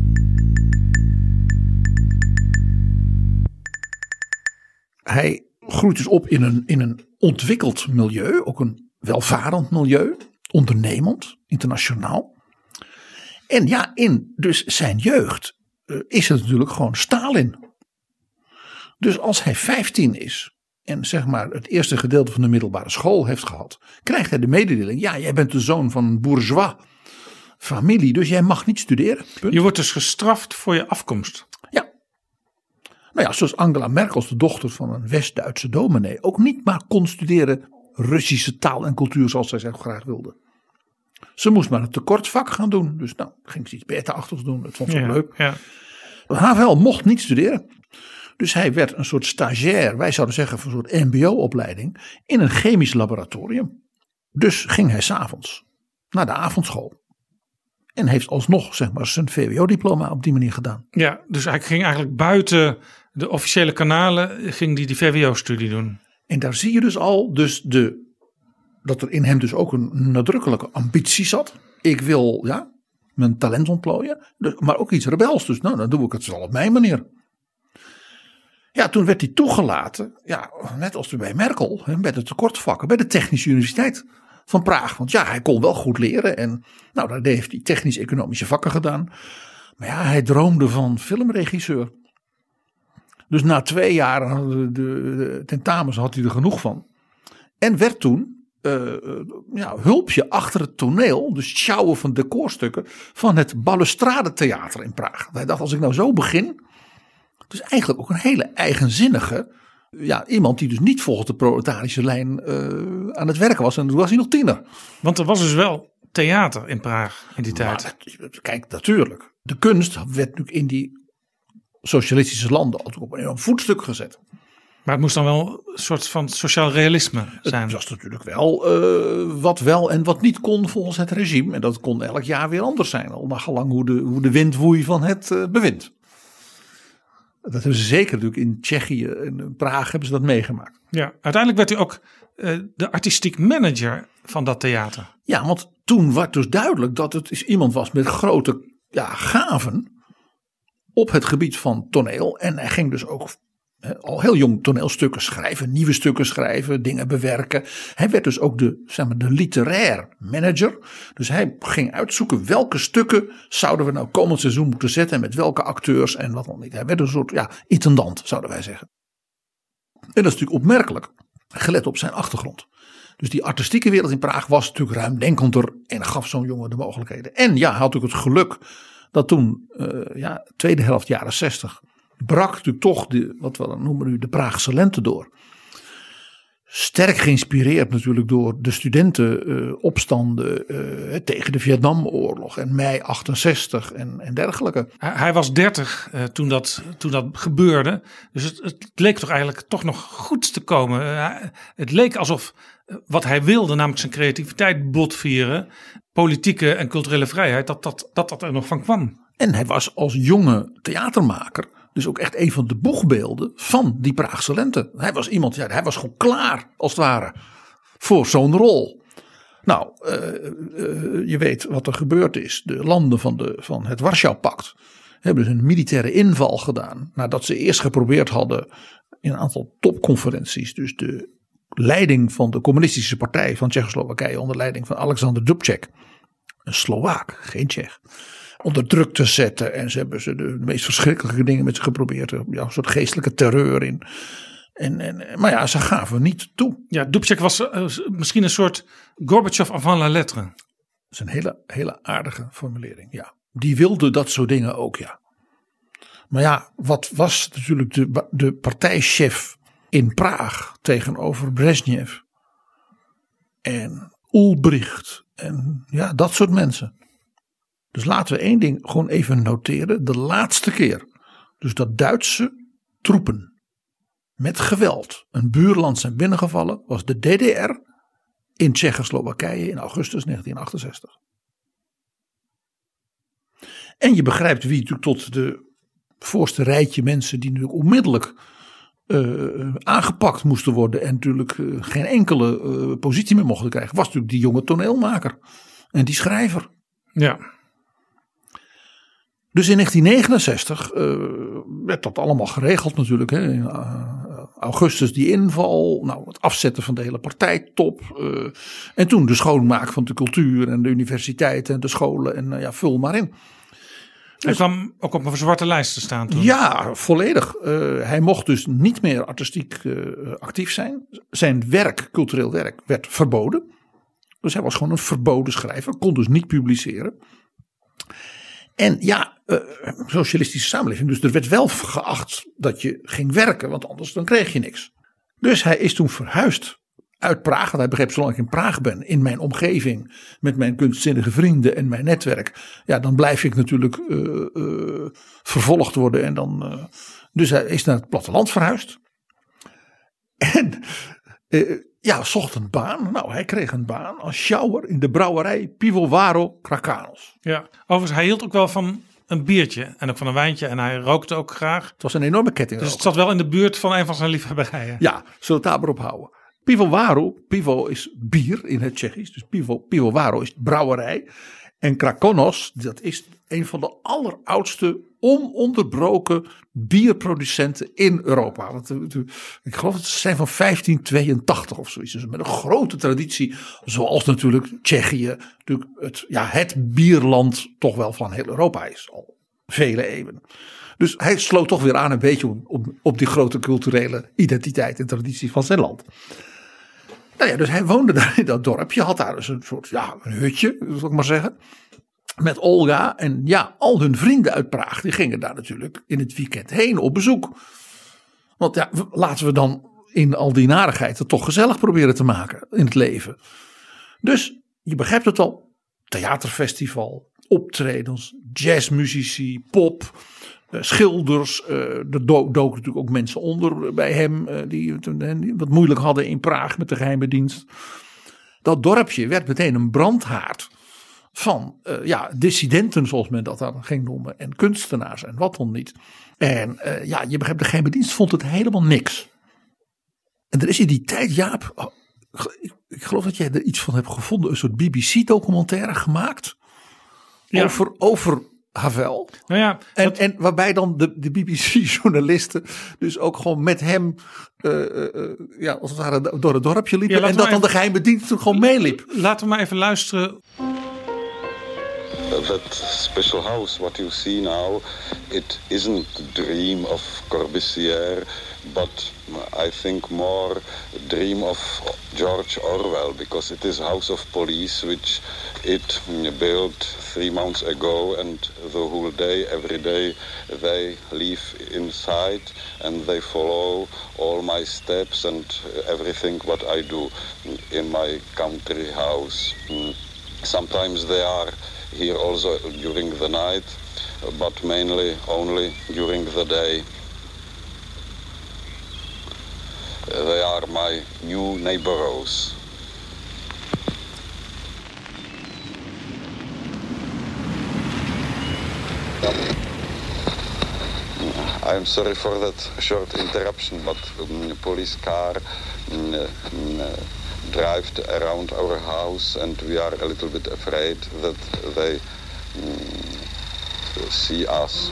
Hij groeit dus op in een, in een ontwikkeld milieu, ook een welvarend milieu, ondernemend, internationaal. En ja, in dus zijn jeugd uh, is het natuurlijk gewoon Stalin. Dus als hij vijftien is en zeg maar het eerste gedeelte van de middelbare school heeft gehad, krijgt hij de mededeling, ja, jij bent de zoon van een bourgeois familie, dus jij mag niet studeren. Punt. Je wordt dus gestraft voor je afkomst. Ja. Nou ja, zoals Angela Merkel, de dochter van een West-Duitse dominee, ook niet maar kon studeren Russische taal en cultuur zoals zij zelf graag wilde. Ze moest maar een tekortvak gaan doen. Dus nou, ging ze iets beta-achtigs doen. Dat vond ze Ja, leuk. ja. H V L mocht niet studeren. Dus hij werd een soort stagiair, wij zouden zeggen een soort M B O-opleiding, in een chemisch laboratorium. Dus ging hij 's avonds naar de avondschool. En heeft alsnog zeg maar zijn V W O-diploma op die manier gedaan. Ja, dus hij ging eigenlijk buiten de officiële kanalen, ging die, die V W O-studie doen. En daar zie je dus al dus de, dat er in hem dus ook een nadrukkelijke ambitie zat. Ik wil ja, mijn talent ontplooien, dus, maar ook iets rebels. Dus nou, dan doe ik het wel op mijn manier. Ja, toen werd hij toegelaten, ja, net als bij Merkel, hè, bij de tekortvakken, bij de Technische Universiteit van Praag. Want ja, hij kon wel goed leren en nou, daar heeft hij technisch-economische vakken gedaan. Maar ja, hij droomde van filmregisseur. Dus na twee jaar de, de, de tentamens had hij er genoeg van. En werd toen uh, ja, hulpje achter het toneel, dus sjouwen van decorstukken van het Balustrade Theater in Praag. Hij dacht, als ik nou zo begin, dus eigenlijk ook een hele eigenzinnige, ja, iemand die dus niet volgens de proletarische lijn uh, aan het werken was. En toen was hij nog tiener. Want er was dus wel theater in Praag in die tijd. Maar, kijk, natuurlijk. De kunst werd natuurlijk in die socialistische landen altijd op een enorm voetstuk gezet. Maar het moest dan wel een soort van sociaal realisme zijn. Het was natuurlijk wel uh, wat wel en wat niet kon volgens het regime. En dat kon elk jaar weer anders zijn. Al naar gelang hoe de, hoe de wind woei van het uh, bewind. Dat hebben ze zeker natuurlijk in Tsjechië en Praag hebben ze dat meegemaakt. Ja, uiteindelijk werd hij ook uh, de artistiek manager van dat theater. Ja, want toen werd dus duidelijk dat het iemand was met grote ja, gaven op het gebied van toneel. En hij ging dus ook he, al heel jong toneelstukken schrijven, nieuwe stukken schrijven, dingen bewerken. Hij werd dus ook de, zeg maar, de literair manager. Dus hij ging uitzoeken welke stukken zouden we nou komend seizoen moeten zetten en met welke acteurs en wat dan niet. Hij werd een soort ja, intendant, zouden wij zeggen. En dat is natuurlijk opmerkelijk, gelet op zijn achtergrond. Dus die artistieke wereld in Praag was natuurlijk ruimdenkender en gaf zo'n jongen de mogelijkheden. En ja, hij had natuurlijk het geluk dat toen, uh, ja, tweede helft jaren zestig, brak natuurlijk toch de, wat we dan noemen nu de Praagse lente door. Sterk geïnspireerd natuurlijk door de studentenopstanden uh, uh, tegen de Vietnamoorlog en mei achtenzestig en, en dergelijke. Hij, hij was dertig uh, toen, dat, toen dat gebeurde. Dus het, het leek toch eigenlijk toch nog goed te komen. Uh, het leek alsof uh, wat hij wilde, namelijk zijn creativiteit botvieren, politieke en culturele vrijheid, dat dat, dat dat er nog van kwam. En hij was als jonge theatermaker dus ook echt een van de boegbeelden van die Praagse lente. Hij was iemand, ja, hij was gewoon klaar als het ware voor zo'n rol. Nou, uh, uh, je weet wat er gebeurd is. De landen van, de, van het Warschau-pact hebben dus een militaire inval gedaan. Nadat ze eerst geprobeerd hadden in een aantal topconferenties. Dus de leiding van de communistische partij van Tsjechoslowakije onder leiding van Alexander Dubček. Een Slowaak, geen Tsjech. Onder druk te zetten. En ze hebben ze de meest verschrikkelijke dingen met ze geprobeerd. Ja, een soort geestelijke terreur in. En, en, maar ja, ze gaven niet toe. Ja, Dubček was uh, misschien een soort Gorbachev avant la lettre. Dat is een hele, hele aardige formulering, ja. Die wilde dat soort dingen ook, ja. Maar ja, wat was natuurlijk de, de partijchef in Praag tegenover Brezhnev en Ulbricht en ja, dat soort mensen. Dus laten we één ding gewoon even noteren. De laatste keer dus dat Duitse troepen met geweld een buurland zijn binnengevallen, was de D D R in Tsjechoslowakije in augustus negentien achtenzestig. En je begrijpt wie natuurlijk tot de voorste rijtje mensen die natuurlijk onmiddellijk uh, aangepakt moesten worden en natuurlijk uh, geen enkele uh, positie meer mochten krijgen, was natuurlijk die jonge toneelmaker en die schrijver. Ja. Dus in negentien negenenzestig uh, werd dat allemaal geregeld natuurlijk. Hè. In uh, augustus die inval, nou, het afzetten van de hele partijtop. Uh, en toen de schoonmaak van de cultuur en de universiteiten en de scholen en uh, ja, vul maar in. Hij kwam ook op een zwarte lijst te staan toen. Ja, volledig. Uh, hij mocht dus niet meer artistiek uh, actief zijn. Zijn werk, cultureel werk, werd verboden. Dus hij was gewoon een verboden schrijver. Kon dus niet publiceren. En ja, uh, socialistische samenleving. Dus er werd wel geacht dat je ging werken. Want anders dan kreeg je niks. Dus hij is toen verhuisd uit Praag. Want hij begreep, zolang ik in Praag ben, in mijn omgeving, met mijn kunstzinnige vrienden en mijn netwerk, ja, dan blijf ik natuurlijk uh, uh, vervolgd worden. En dan, uh, dus hij is naar het platteland verhuisd. En uh, ja, zocht een baan. Nou, hij kreeg een baan als sjouwer in de brouwerij Pivovaro Krakanos. Ja, overigens, hij hield ook wel van een biertje en ook van een wijntje en hij rookte ook graag. Het was een enorme ketting. Dus het zat wel in de buurt van een van zijn liefhebberijen. Ja, zullen we het daar maar op houden. Pivovaro, pivo is bier in het Tsjechisch. Dus pivo, pivovaro is brouwerij. En Krakanos, dat is een van de alleroudste ononderbroken bierproducenten in Europa. Want, ik geloof dat ze zijn van vijftien tweeëntachtig of zoiets. Dus met een grote traditie. Zoals natuurlijk Tsjechië natuurlijk het, ja, het bierland toch wel van heel Europa is. Al vele eeuwen. Dus hij sloot toch weer aan een beetje op, op, op die grote culturele identiteit en traditie van zijn land. Nou ja, dus hij woonde daar in dat dorpje. Had daar dus een soort, ja, een hutje, zal ik maar zeggen. Met Olga en ja, al hun vrienden uit Praag. Die gingen daar natuurlijk in het weekend heen op bezoek. Want ja, laten we dan in al die narigheid het toch gezellig proberen te maken in het leven. Dus je begrijpt het al. Theaterfestival, optredens, jazzmuzici, pop, uh, schilders. Uh, er do- doken natuurlijk ook mensen onder bij hem. Uh, die, die wat moeilijk hadden in Praag met de geheime dienst. Dat dorpje werd meteen een brandhaard van uh, ja, dissidenten, zoals men dat dan ging noemen. En kunstenaars en wat dan niet. En uh, ja, je begrijpt, de geheime dienst vond het helemaal niks. En er is in die tijd, Jaap, oh, ik, ik geloof dat jij er iets van hebt gevonden. Een soort B B C-documentaire gemaakt. Ja. Over, over Havel. Nou ja, en, dat... en waarbij dan de, de B B C-journalisten dus ook gewoon met hem uh, uh, ja, als het ware door het dorpje liepen. Ja, en dat dan even... de geheime dienst toen gewoon meeliep. Laten we maar even luisteren. That special house, what you see now, it isn't the dream of Corbusier, but I think more a dream of George Orwell, because it is a house of police which it built three months ago, and the whole day, every day, they live inside and they follow all my steps and everything what I do in my country house. Sometimes they are here also during the night, but mainly only during the day. They are my new neighbors. I'm sorry for that short interruption, but um, the police car um, uh, drives around our house and we are a little bit afraid that they um, see us.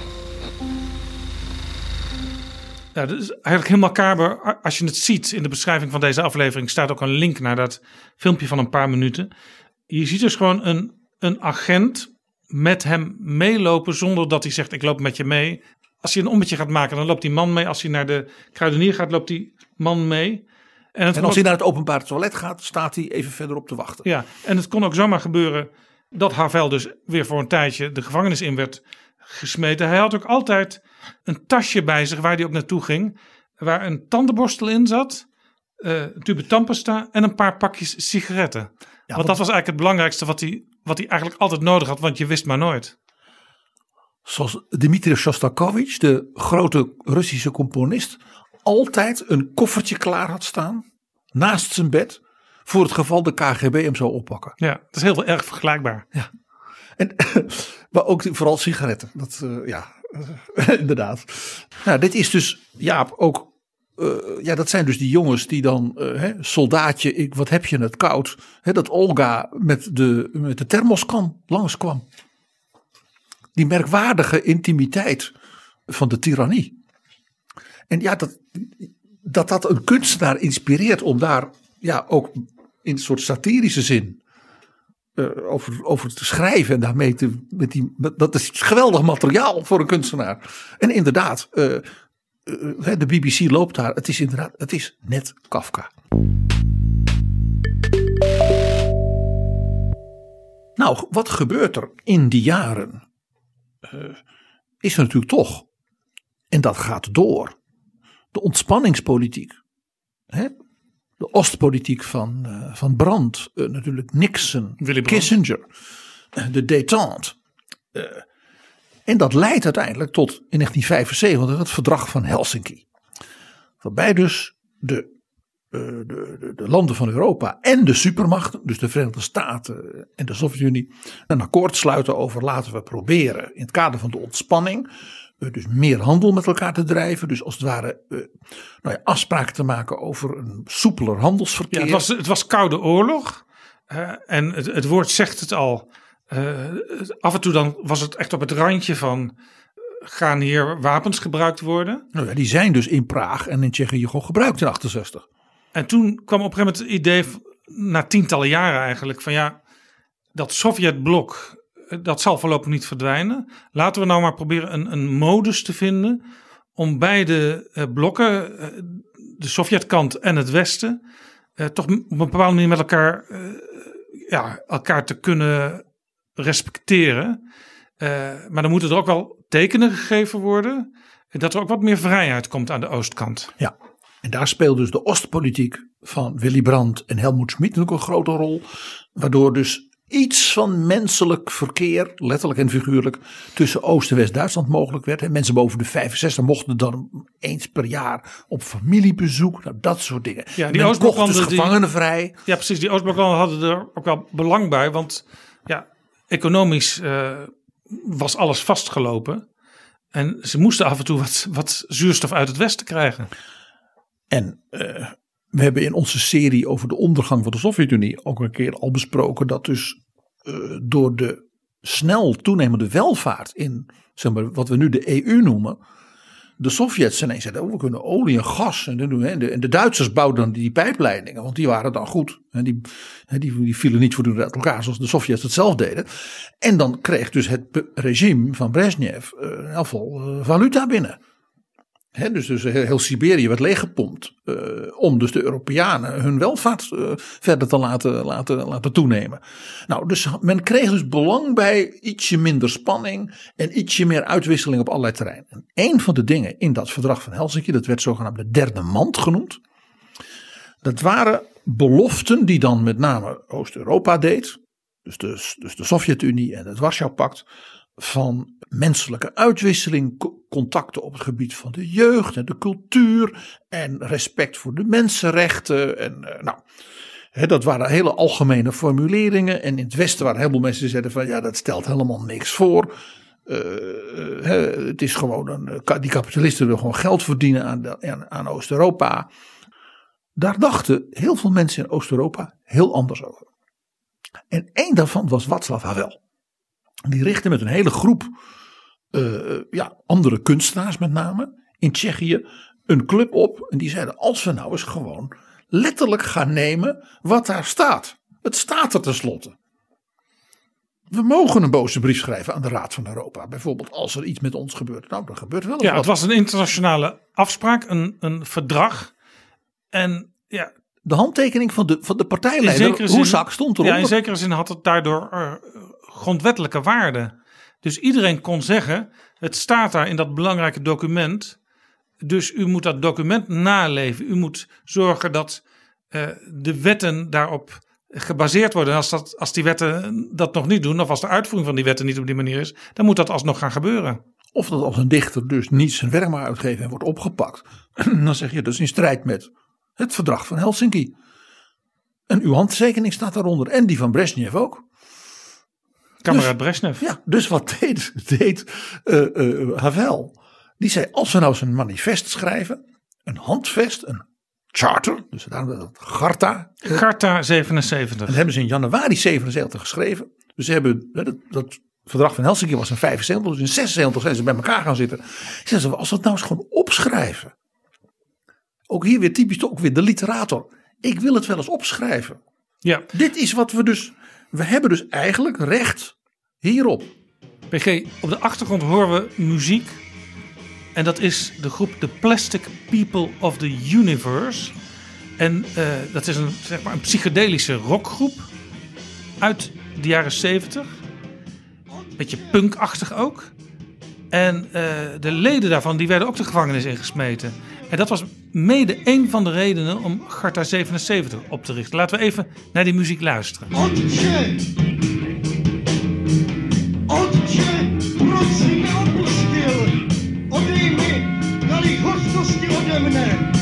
Ja, dat is eigenlijk heel macaber. Als je het ziet in de beschrijving van deze aflevering staat ook een link naar dat filmpje van een paar minuten. Je ziet dus gewoon een, een agent met hem meelopen zonder dat hij zegt ik loop met je mee. Als hij een ommetje gaat maken dan loopt die man mee. Als hij naar de kruidenier gaat loopt die man mee. En, het en als hij naar het openbare toilet gaat staat hij even verderop te wachten. Ja, en het kon ook zomaar gebeuren dat Havel dus weer voor een tijdje de gevangenis in werd gesmeten. Hij had ook altijd een tasje bij zich waar hij ook naartoe ging. Waar een tandenborstel in zat. Uh, een tube tandpasta en een paar pakjes sigaretten. Ja, want, want dat was eigenlijk het belangrijkste wat hij, wat hij eigenlijk altijd nodig had. Want je wist maar nooit. Zoals Dmitri Shostakovich, de grote Russische componist, altijd een koffertje klaar had staan naast zijn bed voor het geval de K G B hem zou oppakken. Ja, dat is heel erg vergelijkbaar. Ja. En, maar ook vooral sigaretten. Dat, uh, ja, uh, inderdaad. Nou, dit is dus, Jaap, ook. Uh, ja, dat zijn dus die jongens die dan, uh, hè, soldaatje, ik, wat heb je het koud. Hè, dat Olga met de, met de thermoskan langskwam. Die merkwaardige intimiteit van de tirannie. En ja, dat dat, dat een kunstenaar inspireert om daar ja, ook in een soort satirische zin Uh, over, over te schrijven en daarmee te, met die, dat is geweldig materiaal voor een kunstenaar. En inderdaad, uh, uh, de B B C loopt daar. Het is inderdaad, het is net Kafka. Nou, wat gebeurt er in die jaren? Uh, is er natuurlijk toch, en dat gaat door, de ontspanningspolitiek. Hè? De Oostpolitiek van, uh, van Brandt, uh, natuurlijk Nixon, Kissinger, uh, de détente. Uh, en dat leidt uiteindelijk tot in negentien vijfenzeventig het verdrag van Helsinki. Waarbij dus de, uh, de, de, de landen van Europa en de supermachten, dus de Verenigde Staten en de Sovjet-Unie, een akkoord sluiten over laten we proberen in het kader van de ontspanning dus meer handel met elkaar te drijven. Dus als het ware uh, nou ja, afspraken te maken over een soepeler handelsverkeer. Ja, het, was, het was Koude Oorlog. Uh, en het, het woord zegt het al. Uh, af en toe dan was het echt op het randje van gaan hier wapens gebruikt worden. Nou ja, die zijn dus in Praag en in Tsjechië gewoon gebruikt in achtenzestig. En toen kwam op een gegeven moment het idee, na tientallen jaren eigenlijk, van ja, dat Sovjetblok, dat zal voorlopig niet verdwijnen. Laten we nou maar proberen een, een modus te vinden om beide uh, blokken, uh, de Sovjetkant en het Westen, uh, toch op een bepaalde manier met elkaar, uh, ja, elkaar te kunnen respecteren. Uh, maar dan moeten er ook wel tekenen gegeven worden dat er ook wat meer vrijheid komt aan de oostkant. Ja, en daar speelt dus de Oostpolitiek van Willy Brandt en Helmut Schmidt natuurlijk een grote rol, waardoor dus iets van menselijk verkeer, letterlijk en figuurlijk, tussen Oost- en West-Duitsland mogelijk werd. En mensen boven de vijfenzestig mochten dan eens per jaar op familiebezoek. Nou, dat soort dingen. Ja, die Oostbloklanden, dus gevangenenvrij. Ja, precies. Die Oostbloklanden hadden er ook wel belang bij. Want ja, economisch uh, was alles vastgelopen. En ze moesten af en toe wat, wat zuurstof uit het Westen krijgen. En uh, we hebben in onze serie over de ondergang van de Sovjet-Unie ook een keer al besproken dat dus uh, door de snel toenemende welvaart in, zeg maar, wat we nu de E U noemen, de Sovjets ineens zeiden, oh, we kunnen olie en gas en de, en, de, en de Duitsers bouwden dan die pijpleidingen, want die waren dan goed. En die, die, die vielen niet voortdurend uit elkaar zoals de Sovjets het zelf deden. En dan kreeg dus het regime van Brezhnev uh, in ieder geval uh, valuta binnen. He, dus, dus heel, heel Siberië werd leeggepompt uh, om dus de Europeanen hun welvaart uh, verder te laten, laten, laten toenemen. Nou, dus men kreeg dus belang bij ietsje minder spanning en ietsje meer uitwisseling op allerlei terreinen. En een van de dingen in dat verdrag van Helsinki, dat werd zogenaamd de derde mand genoemd. Dat waren beloften die dan met name Oost-Europa deed. Dus de, dus de Sovjet-Unie en het Warschau-pact. Van menselijke uitwisseling, contacten op het gebied van de jeugd en de cultuur en respect voor de mensenrechten. En uh, nou, he, dat waren hele algemene formuleringen. En in het Westen waren heel veel mensen die zeiden van ja, dat stelt helemaal niks voor. Uh, he, het is gewoon een, die kapitalisten willen gewoon geld verdienen aan, de, aan, aan Oost-Europa. Daar dachten heel veel mensen in Oost-Europa heel anders over. En één daarvan was Václav Havel. Die richtte met een hele groep uh, ja, andere kunstenaars met name in Tsjechië een club op. En die zeiden als we nou eens gewoon letterlijk gaan nemen wat daar staat. Het staat er tenslotte. We mogen een boze brief schrijven aan de Raad van Europa. Bijvoorbeeld als er iets met ons gebeurt. Nou, dan gebeurt wel eens Ja, wat. Het was een internationale afspraak, een, een verdrag. En ja, de handtekening van de, van de partijleider Hoesak stond erop. Ja, in zekere zin had het daardoor uh, grondwettelijke waarde. Dus iedereen kon zeggen, het staat daar in dat belangrijke document. Dus u moet dat document naleven. U moet zorgen dat uh, de wetten daarop gebaseerd worden. En als, dat, als die wetten dat nog niet doen, of als de uitvoering van die wetten niet op die manier is, dan moet dat alsnog gaan gebeuren. Of dat als een dichter dus niet zijn werk maar uitgeeft en wordt opgepakt. Dan zeg je dat is in strijd met het verdrag van Helsinki. En uw handtekening staat daaronder. En die van Brezhnev ook. Kameraad dus, Brezhnev. Ja, dus wat deed, deed uh, uh, Havel? Die zei, als we nou eens een manifest schrijven. Een handvest, een charter. Dus daarom dat Charta. Charta zevenenzeventig. Dat hebben ze in januari zevenenzeventig geschreven. Dus ze hebben, dat, dat verdrag van Helsinki was in vijfenzeventig. Dus in zesenzeventig zijn ze bij elkaar gaan zitten. Zeiden ze, als we het nou eens gewoon opschrijven. Ook hier weer typisch, ook weer de literator. Ik wil het wel eens opschrijven. Ja. Dit is wat we dus, we hebben dus eigenlijk recht hierop. P G, op de achtergrond horen we muziek. En dat is de groep The Plastic People of the Universe. En uh, dat is een, zeg maar een psychedelische rockgroep uit de jaren zeventig. Beetje punkachtig ook. En uh, de leden daarvan die werden ook de gevangenis ingesmeten. En dat was mede een van de redenen om Charta zevenenzeventig op te richten. Laten we even naar die muziek luisteren. Otče, Otče, proč jsi mě opustil? Odej mi kalich hořkosti ode mne.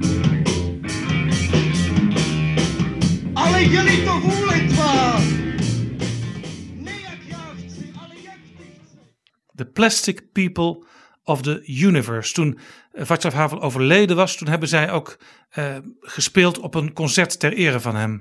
Ale je-li to vůle tvá, ne jak já chci, ale jak ty chci. The Plastic People of the Universe. Toen Václav Havel overleden was, toen hebben zij ook uh, gespeeld op een concert ter ere van hem.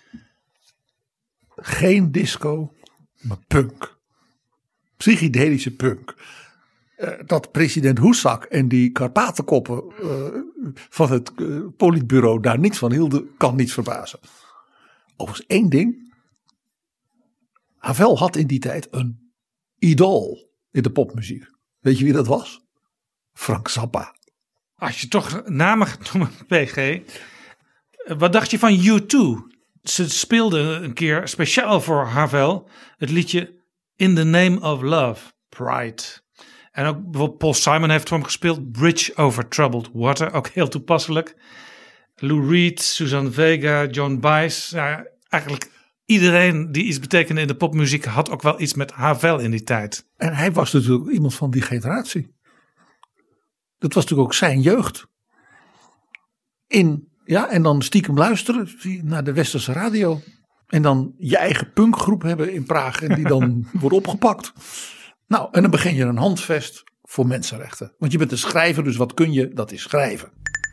Geen disco, maar punk. Psychedelische punk. Uh, dat president Husak en die Karpatenkoppen uh, van het uh, politbureau daar niets van hielden, kan niets verbazen. Overigens één ding. Havel had in die tijd een idool in de popmuziek. Weet je wie dat was? Frank Zappa. Als je toch namen gaat noemen, P G. Wat dacht je van U twee? Ze speelden een keer speciaal voor Havel het liedje In the Name of Love, Pride. En ook bijvoorbeeld Paul Simon heeft voor hem gespeeld. Bridge over Troubled Water, ook heel toepasselijk. Lou Reed, Suzanne Vega, Joan Baez. Nou, eigenlijk iedereen die iets betekende in de popmuziek had ook wel iets met Havel in die tijd. En hij was natuurlijk iemand van die generatie. Dat was natuurlijk ook zijn jeugd. In, ja, en dan stiekem luisteren naar de Westerse radio. En dan je eigen punkgroep hebben in Praag en die dan wordt opgepakt. Nou, en dan begin je een handvest voor mensenrechten. Want je bent een schrijver, dus wat kun je? Dat is schrijven.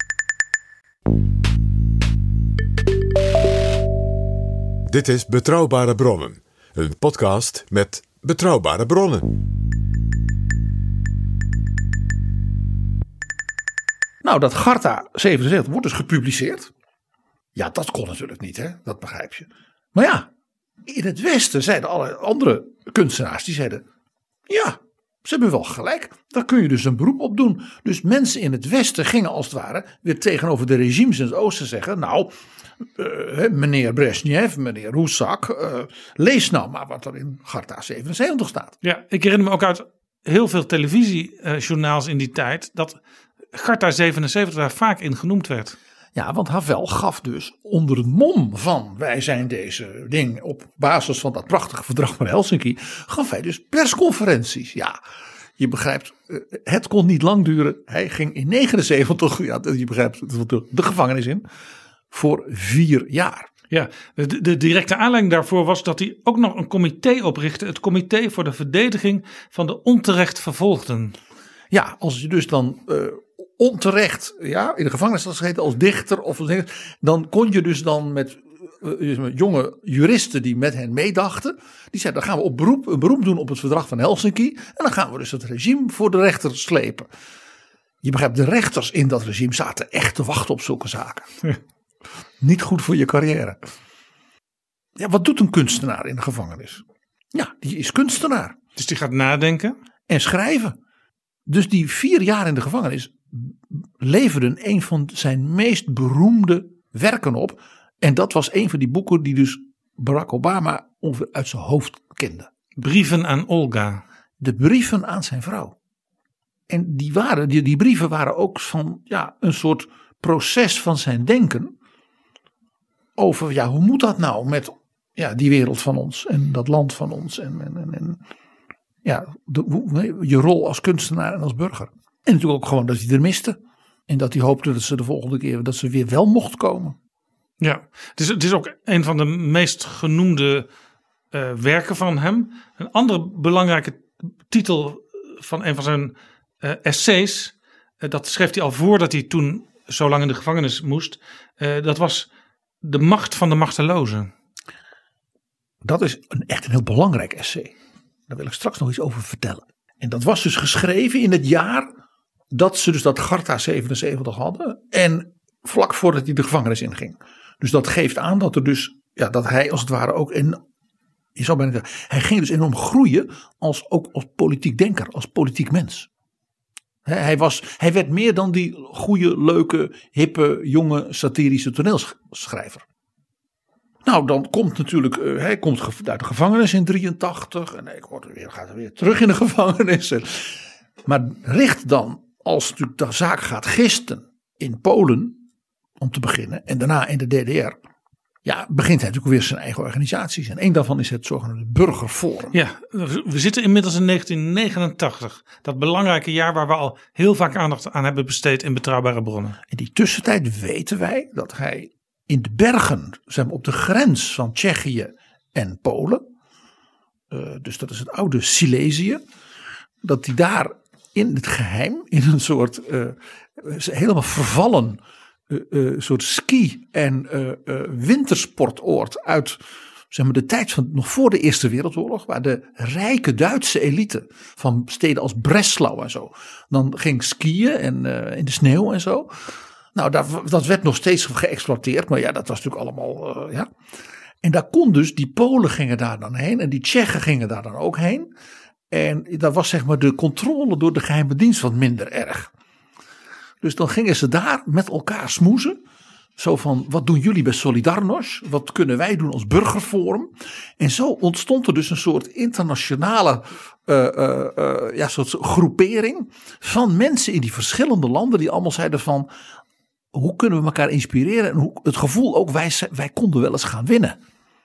Dit is Betrouwbare Bronnen. Een podcast met betrouwbare bronnen. Nou, dat Charta zevenenzeventig wordt dus gepubliceerd. Ja, dat kon natuurlijk niet, hè? Dat begrijp je. Maar ja, in het Westen zeiden alle andere kunstenaars, die zeiden, ja, ze hebben wel gelijk. Daar kun je dus een beroep op doen. Dus mensen in het Westen gingen als het ware weer tegenover de regimes in het Oosten zeggen, nou, uh, meneer Brezhnev, meneer Husak, uh, lees nou maar wat er in Charta zevenenzeventig staat. Ja, ik herinner me ook uit heel veel televisiejournaals in die tijd dat Charta zevenenzeventig daar vaak in genoemd werd. Ja, want Havel gaf dus onder het mom van wij zijn deze ding op basis van dat prachtige verdrag van Helsinki, gaf hij dus persconferenties. Ja, je begrijpt, het kon niet lang duren. Hij ging in negenenzeventig, ja, je begrijpt, de gevangenis in voor vier jaar. Ja, de, de directe aanleiding daarvoor was dat hij ook nog een comité oprichtte. Het Comité voor de Verdediging van de Onterecht Vervolgden. Ja, als je dus dan uh, onterecht ja, in de gevangenis had gezeten als dichter of als dichter, dan kon je dus dan met uh, jonge juristen die met hen meedachten, die zeiden dan gaan we op beroep, een beroep doen op het verdrag van Helsinki en dan gaan we dus het regime voor de rechter slepen. Je begrijpt, de rechters in dat regime zaten echt te wachten op zulke zaken. Ja. Niet goed voor je carrière. Ja, wat doet een kunstenaar in de gevangenis? Ja, die is kunstenaar. Dus die gaat nadenken? En schrijven. Dus die vier jaar in de gevangenis leverden een van zijn meest beroemde werken op. En dat was een van die boeken die dus Barack Obama ongeveer uit zijn hoofd kende. Brieven aan Olga. De brieven aan zijn vrouw. En die, waren, die, die brieven waren ook van ja, een soort proces van zijn denken. Over ja, hoe moet dat nou met ja, die wereld van ons en dat land van ons. En, en, en, en. ja, de, je rol als kunstenaar en als burger. En natuurlijk ook gewoon dat hij er miste. En dat hij hoopte dat ze de volgende keer dat ze weer wel mocht komen. Ja, het is, het is ook een van de meest genoemde uh, werken van hem. Een andere belangrijke titel van een van zijn uh, essays, uh, dat schreef hij al voordat hij toen zo lang in de gevangenis moest. Uh, dat was De Macht van de Machtelozen. Dat is een, echt een heel belangrijk essay. Daar wil ik straks nog iets over vertellen. En dat was dus geschreven in het jaar dat ze dus dat Charta zevenenzeventig hadden. En vlak voordat hij de gevangenis inging. Dus dat geeft aan dat er dus, ja, dat hij als het ware ook in, je zou bijna zeggen, hij ging dus enorm groeien als ook als politiek denker, als politiek mens. He, hij was, hij werd meer dan die goede, leuke, hippe, jonge, satirische toneelschrijver. Nou, dan komt natuurlijk, uh, hij komt uit de gevangenis in drieëntachtig en hij wordt weer, gaat er weer terug in de gevangenis. Maar richt dan, als natuurlijk de zaak gaat gisten in Polen, om te beginnen, en daarna in de D D R, ja, begint hij natuurlijk weer zijn eigen organisaties. En één daarvan is het zogenaamde Burgerforum. Ja, we zitten inmiddels in negentien negenentachtig. Dat belangrijke jaar waar we al heel vaak aandacht aan hebben besteed in Betrouwbare Bronnen. In die tussentijd weten wij dat hij in de bergen, zeg maar op de grens van Tsjechië en Polen, uh, dus dat is het oude Silesië, dat hij daar in het geheim, in een soort uh, helemaal vervallen uh, uh, soort ski- en uh, uh, wintersportoord uit, zeg maar, de tijd van nog voor de Eerste Wereldoorlog, waar de rijke Duitse elite van steden als Breslau en zo dan ging skiën en uh, in de sneeuw en zo. Nou, dat, dat werd nog steeds geëxploiteerd, maar ja, dat was natuurlijk allemaal, uh, ja. En daar kon dus, die Polen gingen daar dan heen en die Tsjechen gingen daar dan ook heen. En daar was, zeg maar, de controle door de geheime dienst wat minder erg. Dus dan gingen ze daar met elkaar smoezen. Zo van, wat doen jullie bij Solidarność? Wat kunnen wij doen als Burgerforum? En zo ontstond er dus een soort internationale uh, uh, uh, ja, soort groepering van mensen in die verschillende landen die allemaal zeiden van, hoe kunnen we elkaar inspireren? En hoe, het gevoel ook, wij, wij konden wel eens gaan winnen.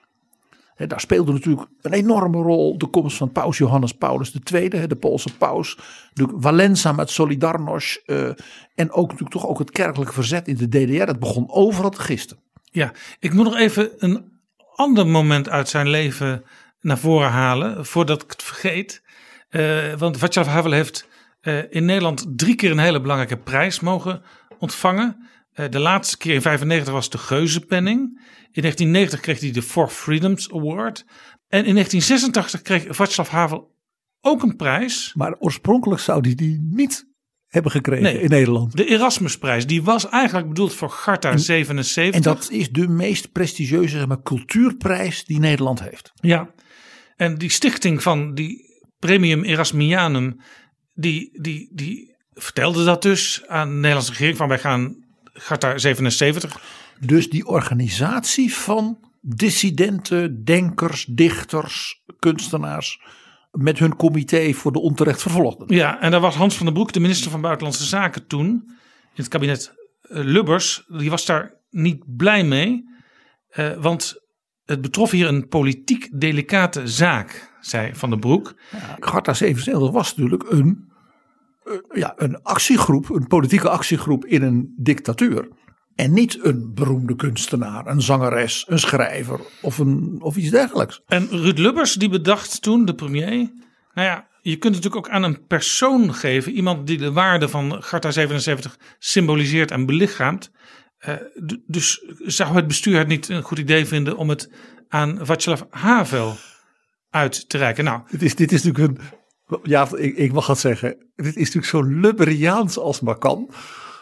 He, daar speelde natuurlijk een enorme rol de komst van paus Johannes Paulus de Tweede, de Poolse paus, de Walensa met Solidarność uh, en ook natuurlijk toch ook het kerkelijke verzet in de D D R. Dat begon overal te gisten. Ja, ik moet nog even een ander moment uit zijn leven naar voren halen, voordat ik het vergeet. Uh, want Václav Havel heeft uh, in Nederland drie keer een hele belangrijke prijs mogen ontvangen. Uh, de laatste keer in vijfennegentig was de Geuzenpenning. In negentien negentig kreeg hij de Four Freedoms Award. En in negentien zesentachtig kreeg Václav Havel ook een prijs. Maar oorspronkelijk zou hij die niet hebben gekregen nee, in Nederland. De Erasmusprijs, die was eigenlijk bedoeld voor Charta en, zevenenzeventig. En dat is de meest prestigieuze, zeg maar, cultuurprijs die Nederland heeft. Ja, en die stichting van die Premium Erasmianum, die, die, die vertelde dat dus aan de Nederlandse regering van wij gaan Charta zevenenzeventig. Dus die organisatie van dissidenten, denkers, dichters, kunstenaars met hun comité voor de onterecht vervolgden. Ja, en daar was Hans van den Broek, de minister van Buitenlandse Zaken toen, in het kabinet uh, Lubbers, die was daar niet blij mee, uh, want het betrof hier een politiek delicate zaak, zei Van den Broek. Ja, Charta zevenenzeventig was natuurlijk een, uh, ja, een actiegroep, een politieke actiegroep in een dictatuur. En niet een beroemde kunstenaar, een zangeres, een schrijver of, een, of iets dergelijks. En Ruud Lubbers die bedacht toen, de premier, nou ja, je kunt het natuurlijk ook aan een persoon geven. Iemand die de waarde van Charta zevenenzeventig symboliseert en belichaamt. Uh, d- dus zou het bestuur het niet een goed idee vinden om het aan Václav Havel uit te reiken? Nou, dit is, dit is natuurlijk een, ja, ik, ik mag het zeggen, dit is natuurlijk zo Lubberiaans als maar kan.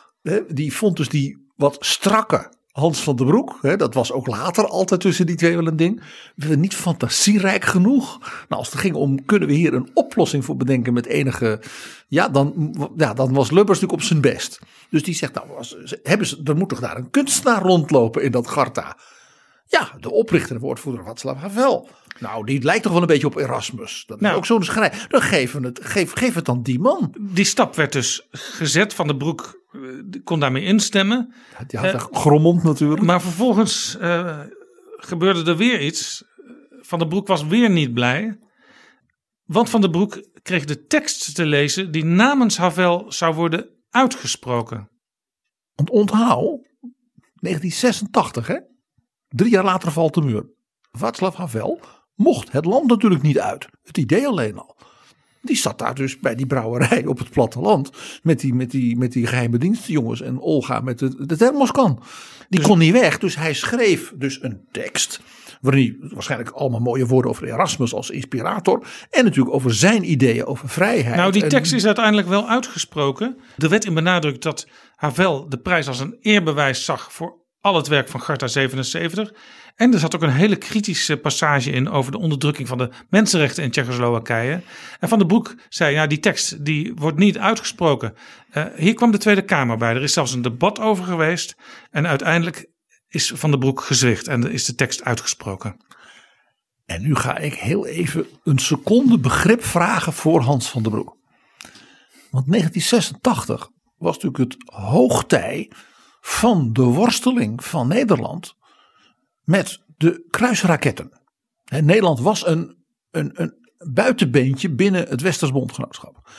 Die vond dus die wat strakke Hans van den Broek, hè, dat was ook later altijd tussen die twee wel een ding, niet fantasierijk genoeg. Nou, als het ging om, kunnen we hier een oplossing voor bedenken met enige, ja, dan, ja, dan was Lubbers natuurlijk op zijn best. Dus die zegt, nou, was, hebben ze, er moet toch daar een kunstenaar rondlopen in dat Charta? Ja, de oprichter en woordvoerder Václav Havel. Nou, die lijkt toch wel een beetje op Erasmus. Dat nou, is ook zo'n schrijver. Dan geven het, geef, geef het dan die man. Die stap werd dus gezet. Van den Broek kon daarmee instemmen. Die had uh, grommend natuurlijk. Maar vervolgens uh, gebeurde er weer iets. Van den Broek was weer niet blij. Want Van den Broek kreeg de tekst te lezen die namens Havel zou worden uitgesproken. Want onthoud, negentien zesentachtig, hè? Drie jaar later valt de muur. Václav Havel mocht het land natuurlijk niet uit. Het idee alleen al. Die zat daar dus bij die brouwerij op het platteland. Met die, met die, met die geheime dienstenjongens en Olga met de, de thermoskan. Die dus, kon niet weg. Dus hij schreef dus een tekst. Waarin hij waarschijnlijk allemaal mooie woorden over Erasmus als inspirator. En natuurlijk over zijn ideeën over vrijheid. Nou, die tekst en, is uiteindelijk wel uitgesproken. Er werd in benadrukt dat Havel de prijs als een eerbewijs zag voor al het werk van Charta zevenenzeventig. En er zat ook een hele kritische passage in over de onderdrukking van de mensenrechten in Tsjechoslowakije. En Van den Broek zei, ja, die tekst die wordt niet uitgesproken. Uh, hier kwam de Tweede Kamer bij. Er is zelfs een debat over geweest. En uiteindelijk is Van den Broek gezwicht en is de tekst uitgesproken. En nu ga ik heel even een seconde begrip vragen voor Hans van den Broek. Want negentien zesentachtig was natuurlijk het hoogtij van de worsteling van Nederland met de kruisraketten. En Nederland was een, een, een buitenbeentje binnen het Westers bondgenootschap.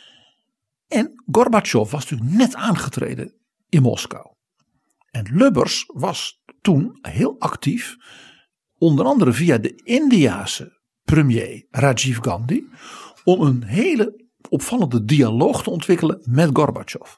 En Gorbachev was natuurlijk net aangetreden in Moskou. En Lubbers was toen heel actief, onder andere via de Indiase premier Rajiv Gandhi, om een hele opvallende dialoog te ontwikkelen met Gorbachev.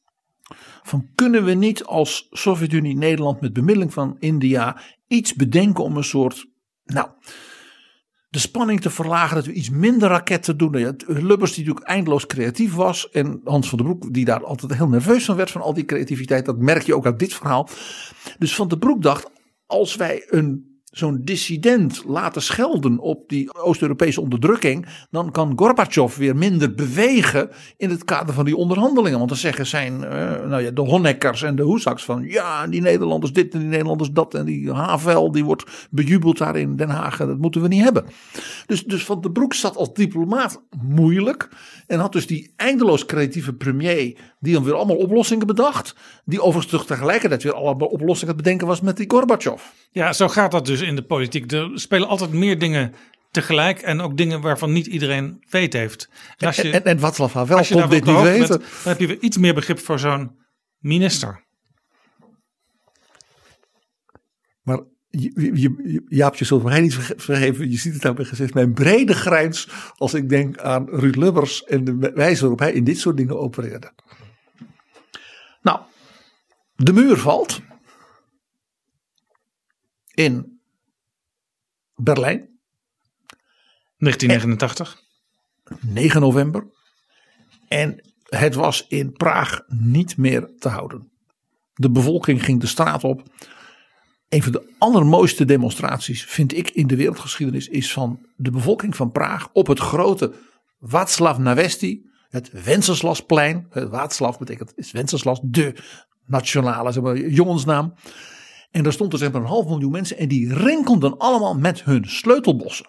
Van kunnen we niet als Sovjet-Unie Nederland met bemiddeling van India iets bedenken om een soort, nou, de spanning te verlagen, dat we iets minder raketten doen. Ja, Lubbers die natuurlijk eindeloos creatief was en Hans van den Broek die daar altijd heel nerveus van werd van al die creativiteit. Dat merk je ook uit dit verhaal. Dus Van den Broek dacht, als wij een zo'n dissident laten schelden op die Oost-Europese onderdrukking, dan kan Gorbachev weer minder bewegen in het kader van die onderhandelingen. Want dan zeggen zijn uh, nou ja, de Honeckers en de Hoesaks van ja, die Nederlanders dit en die Nederlanders dat en die Havel die wordt bejubeld daar in Den Haag. Dat moeten we niet hebben. Dus, dus Van den Broek zat als diplomaat moeilijk en had dus die eindeloos creatieve premier die dan weer allemaal oplossingen bedacht. Die overigens tegelijkertijd weer allemaal oplossingen te bedenken was met die Gorbachev. Ja, zo gaat dat dus in de politiek. Er spelen altijd meer dingen tegelijk en ook dingen waarvan niet iedereen weet heeft. En, als je, en, en Václav Havel kon dit niet weten. Bent, dan heb je weer iets meer begrip voor zo'n minister. Maar je, je, Jaap, je zult mij niet vergeven. Je ziet het nou bij gezegd. Mijn brede grijns als ik denk aan Ruud Lubbers en de wijze waarop hij in dit soort dingen opereerde. Nou, de muur valt in Berlijn. negentien negenentachtig. negen november. En het was in Praag niet meer te houden. De bevolking ging de straat op. Een van de allermooiste demonstraties vind ik in de wereldgeschiedenis is van de bevolking van Praag op het grote Václav Nawesti, het Wenceslasplein. Václav betekent is Wenceslas, de nationale zeg maar, jongensnaam. En daar stond er zeg maar een half miljoen mensen en die rinkelden allemaal met hun sleutelbossen.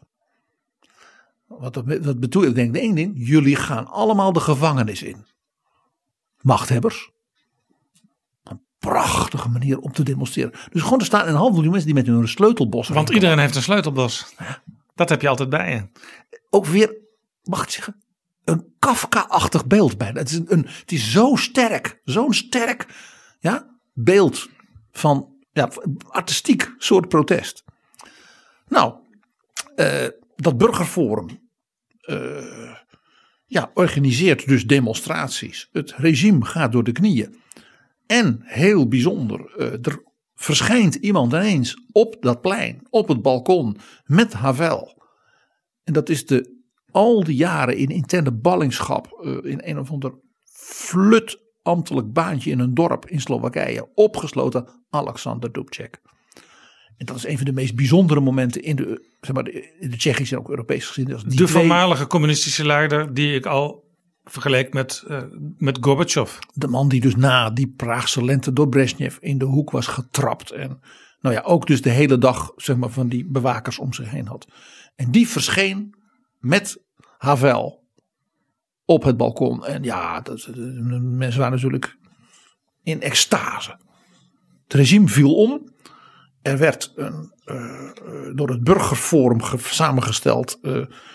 Wat dat, dat bedoel ik denk ik één ding, jullie gaan allemaal de gevangenis in. Machthebbers. Een prachtige manier om te demonstreren. Dus gewoon er staan een half miljoen mensen die met hun sleutelbossen. Want iedereen heeft een sleutelbos. Ja. Dat heb je altijd bij je. Ook weer, mag ik zeggen, een Kafka-achtig beeld bijna. Het is, een, een, het is zo sterk, zo'n sterk ja, beeld van ja, artistiek soort protest. Nou, uh, dat burgerforum uh, ja, organiseert dus demonstraties. Het regime gaat door de knieën. En heel bijzonder, uh, er verschijnt iemand ineens op dat plein, op het balkon, met Havel. En dat is de al die jaren in interne ballingschap, uh, in een of ander flut ambtelijk baantje in een dorp in Slowakije, opgesloten Alexander Dubček. En dat is een van de meest bijzondere momenten in de, zeg maar, in de Tsjechische en ook Europese geschiedenis. De twee, voormalige communistische leider die ik al vergeleek met, uh, met Gorbachev. De man die dus na die Praagse lente door Brezhnev in de hoek was getrapt. En nou ja, ook dus de hele dag zeg maar, van die bewakers om zich heen had. En die verscheen met Havel op het balkon. En ja, dat, de mensen waren natuurlijk in extase. Het regime viel om. Er werd een, uh, door het burgerforum ge- samengesteld uh,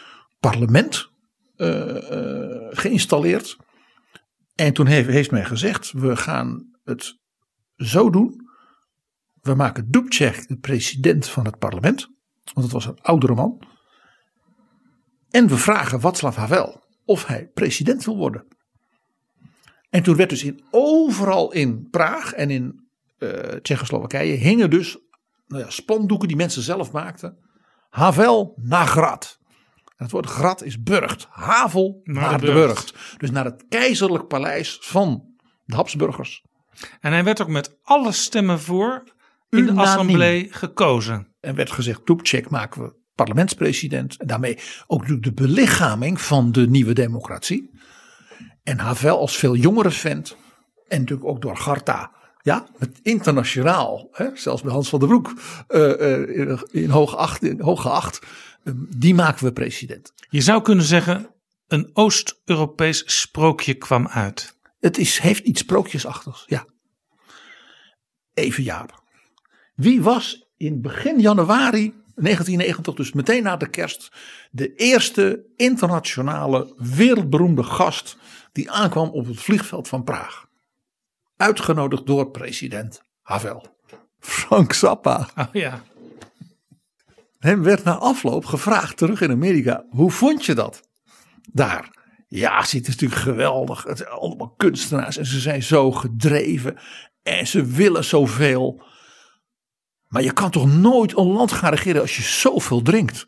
parlement uh, uh, geïnstalleerd. En toen heeft, heeft men gezegd, we gaan het zo doen. We maken Dubček de president van het parlement. Want het was een oudere man. En we vragen Václav Havel of hij president wil worden. En toen werd dus in, overal in Praag en in uh, Tsjechoslowakije hingen dus nou ja, spandoeken die mensen zelf maakten. Havel naar Grad. Het woord Grad is burcht. Havel naar, naar de, de burcht. burcht. Dus naar het keizerlijk paleis van de Habsburgers. En hij werd ook met alle stemmen voor in de assemblee gekozen. En werd gezegd, Dubček maken we parlementspresident. En daarmee ook natuurlijk de belichaming van de nieuwe democratie. En Havel als veel jongere vent. En natuurlijk ook door Garta. Ja, het internationaal. Hè, zelfs bij Hans van der Broek. Uh, uh, in hoog acht, in hoog geacht. Uh, die maken we president. Je zou kunnen zeggen, een Oost-Europees sprookje kwam uit. Het is, heeft iets sprookjesachtigs, ja. Even Jaap. Wie was in begin januari negentien negentig, dus meteen na de kerst, de eerste internationale wereldberoemde gast die aankwam op het vliegveld van Praag? Uitgenodigd door president Havel. Frank Zappa. Oh ja. Hem werd na afloop gevraagd terug in Amerika. Hoe vond je dat daar? Ja, het is natuurlijk geweldig. Het zijn allemaal kunstenaars en ze zijn zo gedreven. En ze willen zoveel. Maar je kan toch nooit een land gaan regeren als je zoveel drinkt?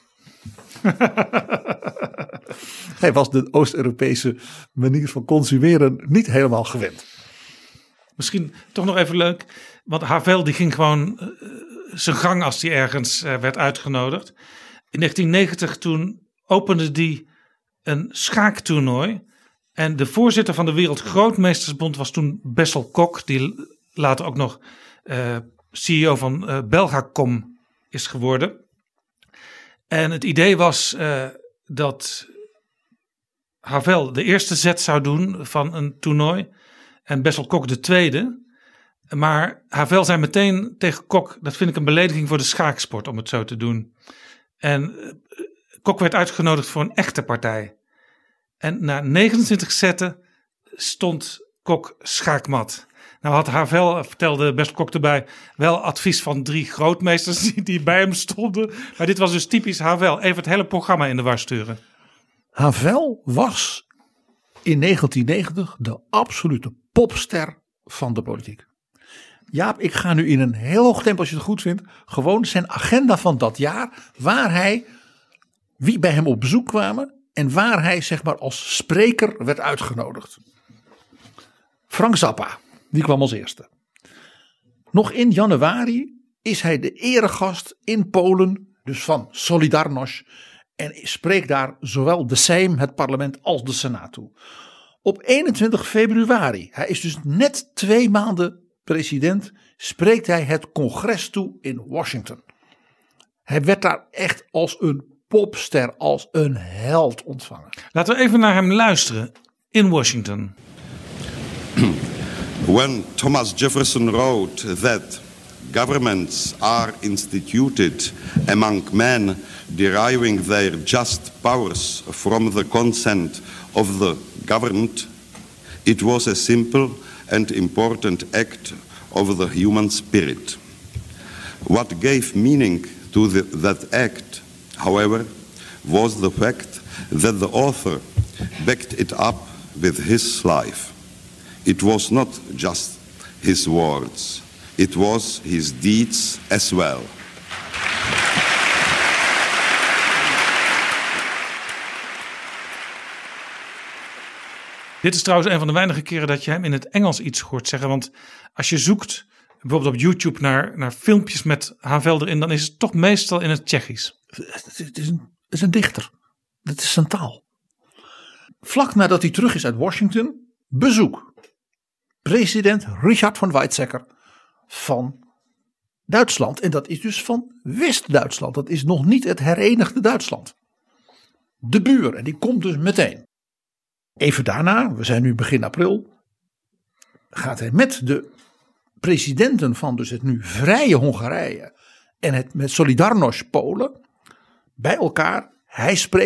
Hij was de Oost-Europese manier van consumeren niet helemaal gewend. Misschien toch nog even leuk. Want Havel die ging gewoon uh, zijn gang als hij ergens uh, werd uitgenodigd. In negentien negentig toen opende die een schaaktoernooi. En de voorzitter van de Wereldgrootmeestersbond was toen Bessel Kok. Die later ook nog uh, C E O van uh, Belgacom is geworden. En het idee was uh, dat Havel de eerste zet zou doen van een toernooi. En Bessel Kok de tweede. Maar Havel zei meteen tegen Kok, dat vind ik een belediging voor de schaaksport om het zo te doen. En uh, Kok werd uitgenodigd voor een echte partij. En na negenentwintig zetten stond Kok schaakmat. Nou had Havel, vertelde Bessel Kok erbij, wel advies van drie grootmeesters die, die bij hem stonden. Maar dit was dus typisch Havel. Even het hele programma in de war sturen. Havel was in negentien negentig de absolute popster van de politiek. Jaap, ik ga nu in een heel hoog tempo, als je het goed vindt, gewoon zijn agenda van dat jaar, waar hij, wie bij hem op bezoek kwamen en waar hij zeg maar als spreker werd uitgenodigd. Frank Zappa, die kwam als eerste. Nog in januari is hij de eregast in Polen, dus van Solidarność, en spreekt daar zowel de Sejm, het parlement, als de Senaat toe. Op eenentwintig februari, hij is dus net twee maanden president, spreekt hij het congres toe in Washington. Hij werd daar echt als een popster, als een held ontvangen. Laten we even naar hem luisteren in Washington. When Thomas Jefferson wrote that governments are instituted among men deriving their just powers from the consent of the governed, it was a simple and important act of the human spirit. What gave meaning to the, that act, however, was the fact that the author backed it up with his life. It was not just his words, it was his deeds as well. Dit is trouwens een van de weinige keren dat je hem in het Engels iets hoort zeggen. Want als je zoekt bijvoorbeeld op YouTube naar, naar filmpjes met Havel erin, dan is het toch meestal in het Tsjechisch. Het is een, het is een dichter. Het is zijn taal. Vlak nadat hij terug is uit Washington, bezoek. President Richard von Weizsäcker van Duitsland. En dat is dus van West-Duitsland. Dat is nog niet het herenigde Duitsland. De buur. En die komt dus meteen. Even daarna, we zijn nu begin april, gaat hij met de presidenten van dus het nu vrije Hongarije en het met Solidarność Polen bij elkaar. Hij spreekt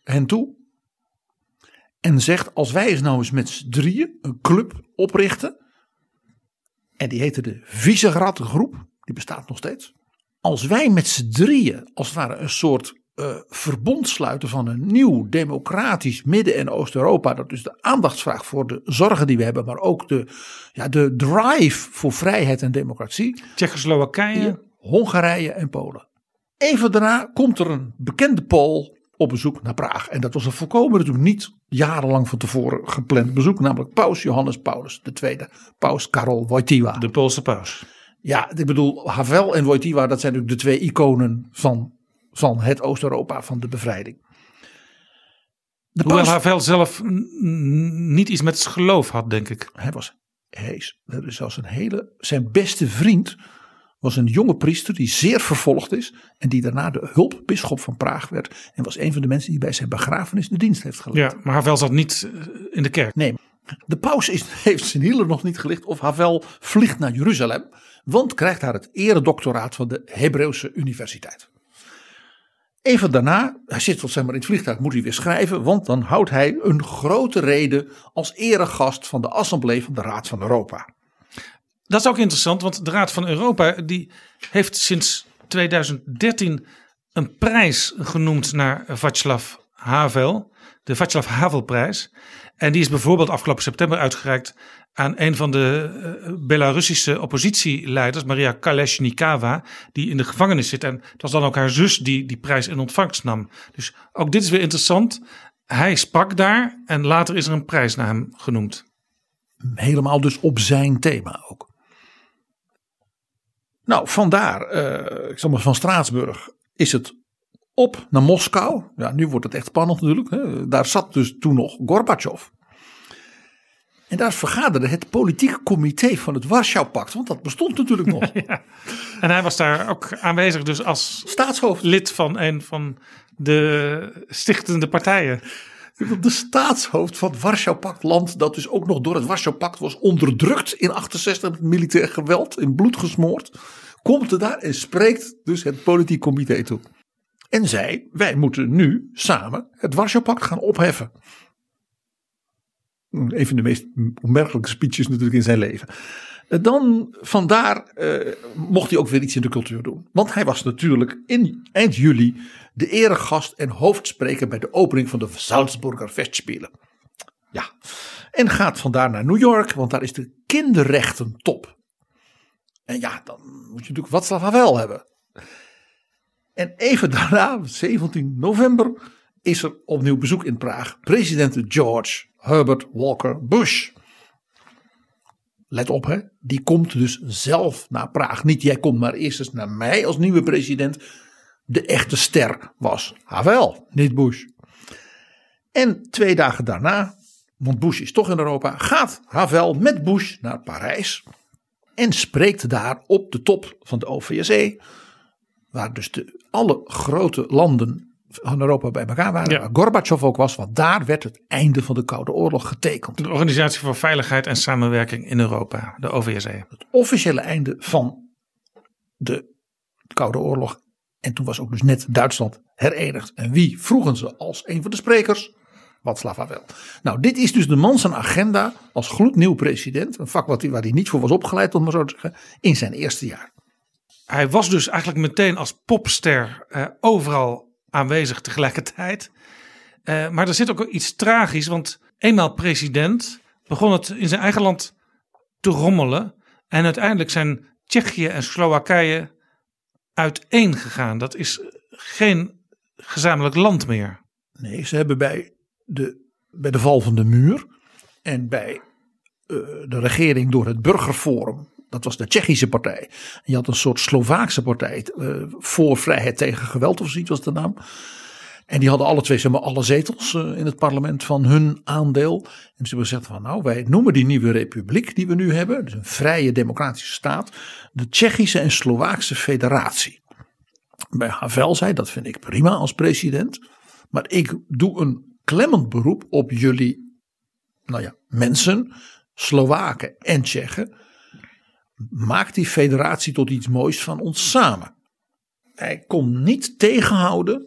hen toe en zegt: als wij eens nou eens met z'n drieën een club oprichten, en die heette de Visegrad groep, die bestaat nog steeds. Als wij met z'n drieën als het ware een soort uh, verbond sluiten van een nieuw democratisch Midden- en Oost-Europa, dat dus de aandacht vraagt voor de zorgen die we hebben, maar ook de, ja, de drive voor vrijheid en democratie. Tsjechoslowakije, Hongarije en Polen. Even daarna komt er een bekende Pool op bezoek naar Praag. En dat was een volkomen natuurlijk niet jarenlang van tevoren gepland bezoek. Namelijk paus Johannes Paulus de Tweede. Paus Karol Wojtyła. de Poolse paus. Ja, ik bedoel, Havel en Wojtyła, dat zijn natuurlijk de twee iconen van, van het Oost-Europa, van de bevrijding. De Hoewel paus, Havel zelf n- niet iets met het geloof had, denk ik. hij was, hij is, er is zelfs een hele, zijn beste vriend was een jonge priester die zeer vervolgd is en die daarna de hulpbisschop van Praag werd en was een van de mensen die bij zijn begrafenis de dienst heeft geleid. Ja, maar Havel zat niet in de kerk. Nee, de paus is, heeft zijn hielen nog niet gelicht of Havel vliegt naar Jeruzalem, want krijgt daar het eredoctoraat van de Hebreeuwse Universiteit. Even daarna, hij zit tot zeg maar in het vliegtuig, moet hij weer schrijven, want dan houdt hij een grote rede als eregast van de Assemblee van de Raad van Europa. Dat is ook interessant, want de Raad van Europa die heeft sinds tweeduizend dertien een prijs genoemd naar Václav Havel. De Václav Havelprijs. En die is bijvoorbeeld afgelopen september uitgereikt aan een van de uh, Belarussische oppositieleiders, Maria Kalesnikava, die in de gevangenis zit. En het was dan ook haar zus die die prijs in ontvangst nam. Dus ook dit is weer interessant. Hij sprak daar en later is er een prijs naar hem genoemd. Helemaal dus op zijn thema ook. Nou, vandaar, uh, ik zal maar van Straatsburg, is het op naar Moskou. Ja, nu wordt het echt spannend natuurlijk. Hè. Daar zat dus toen nog Gorbachev. En daar vergaderde het politieke comité van het Warschau-pact. Want dat bestond natuurlijk nog. Ja. En hij was daar ook aanwezig dus als Staatshoofd. lid van een van de stichtende partijen. De staatshoofd van het Warschau-pact, land dat dus ook nog door het Warschau-pact was onderdrukt in achtenzestig met militair geweld, in bloed gesmoord, komt er daar en spreekt dus het politiek comité toe. En zei, wij moeten nu samen het Warschau-pact gaan opheffen. Een van de meest opmerkelijke speeches natuurlijk in zijn leven. Dan vandaar uh, mocht hij ook weer iets in de cultuur doen. Want hij was natuurlijk in eind juli de eregast en hoofdspreker bij de opening van de Salzburger Festspielen. Ja, en gaat vandaar naar New York, want daar is de kinderrechtentop. En ja, dan moet je natuurlijk Václav Havel hebben. En even daarna, zeventien november, is er opnieuw bezoek in Praag. President George Herbert Walker Bush. Let op, hè, die komt dus zelf naar Praag. Niet jij komt maar eerst eens naar mij als nieuwe president. De echte ster was Havel, niet Bush. En twee dagen daarna, want Bush is toch in Europa, gaat Havel met Bush naar Parijs. En spreekt daar op de top van de O V S E. Waar dus de, alle grote landen van Europa bij elkaar waren. Ja. Waar Gorbachev ook was, want daar werd het einde van de Koude Oorlog getekend. De Organisatie voor Veiligheid en Samenwerking in Europa, de O V S E. Het officiële einde van de Koude Oorlog. En toen was ook dus net Duitsland herenigd. En wie vroegen ze als een van de sprekers? Václav Havel. Nou, dit is dus de man zijn agenda als gloednieuw president. Een vak wat hij, waar hij niet voor was opgeleid, om maar zo te zeggen, in zijn eerste jaar. Hij was dus eigenlijk meteen als popster uh, overal aanwezig tegelijkertijd. Uh, maar er zit ook iets tragisch, want eenmaal president begon het in zijn eigen land te rommelen. En uiteindelijk zijn Tsjechië en Slowakije uiteen gegaan. Dat is geen gezamenlijk land meer. Nee, ze hebben bij de, bij de val van de muur en bij uh, de regering door het Burgerforum, dat was de Tsjechische partij. En je had een soort Slovaakse partij, uh, voor vrijheid tegen geweld of zoiets was de naam. En die hadden alle twee zeg maar, alle zetels uh, in het parlement van hun aandeel. En ze hebben gezegd van nou, wij noemen die nieuwe republiek die we nu hebben, dus een vrije democratische staat, de Tsjechische en Slovaakse federatie. Bij Havel zei, dat vind ik prima als president, maar ik doe een klemmend beroep op jullie, nou ja, mensen, Slowaken en Tsjechen. Maak die federatie tot iets moois van ons samen. Hij kon niet tegenhouden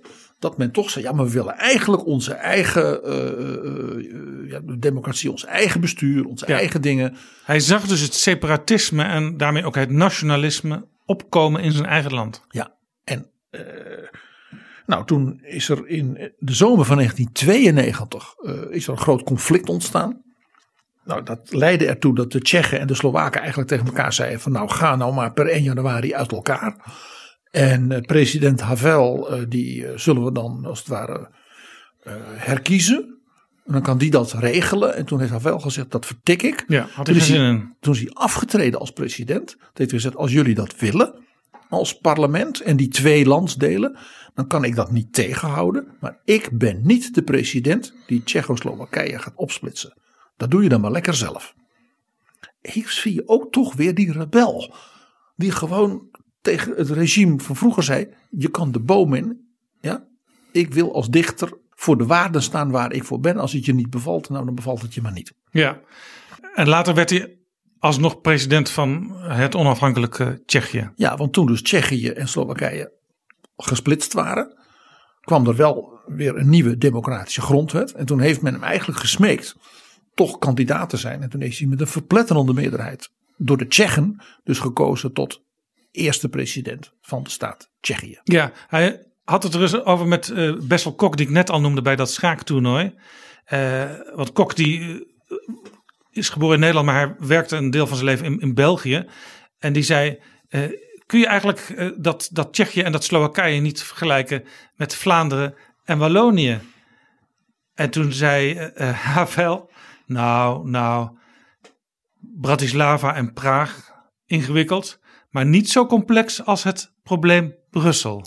dat men toch zei, ja, maar we willen eigenlijk onze eigen uh, uh, ja, democratie, ons eigen bestuur, onze Ja. eigen dingen. Hij zag dus het separatisme en daarmee ook het nationalisme opkomen in zijn eigen land. Ja, en uh, nou, toen is er in de zomer van negentien tweeënnegentig uh, is er een groot conflict ontstaan. Nou, dat leidde ertoe dat de Tsjechen en de Slowaken eigenlijk tegen elkaar zeiden van nou, ga nou maar per één januari uit elkaar. En uh, president Havel, uh, die uh, zullen we dan als het ware uh, herkiezen. En dan kan die dat regelen. En toen heeft Havel gezegd, dat vertik ik. Ja, had Toen hij is geen zin hij, in. toen is hij afgetreden als president. Toen heeft hij gezegd, als jullie dat willen als parlement en die twee landsdelen, dan kan ik dat niet tegenhouden. Maar ik ben niet de president die Tsjechoslowakije gaat opsplitsen. Dat doe je dan maar lekker zelf. Hier zie je ook toch weer die rebel. Die gewoon tegen het regime van vroeger zei, je kan de boom in. Ja? Ik wil als dichter voor de waarden staan waar ik voor ben. Als het je niet bevalt, nou dan bevalt het je maar niet. Ja, en later werd hij alsnog president van het onafhankelijke Tsjechië. Ja, want toen dus Tsjechië en Slowakije gesplitst waren, kwam er wel weer een nieuwe democratische grondwet. En toen heeft men hem eigenlijk gesmeekt toch kandidaat te zijn. En toen is hij met een verpletterende meerderheid door de Tsjechen dus gekozen tot eerste president van de staat Tsjechië. Ja, hij had het er eens over met uh, Bessel Kok, die ik net al noemde bij dat schaaktoernooi. Uh, want Kok die uh, is geboren in Nederland, maar hij werkte een deel van zijn leven in, in België. En die zei, uh, kun je eigenlijk uh, dat, dat Tsjechië en dat Slowakije niet vergelijken met Vlaanderen en Wallonië? En toen zei uh, uh, Havel, nou, nou, Bratislava en Praag, ingewikkeld, maar niet zo complex als het probleem Brussel.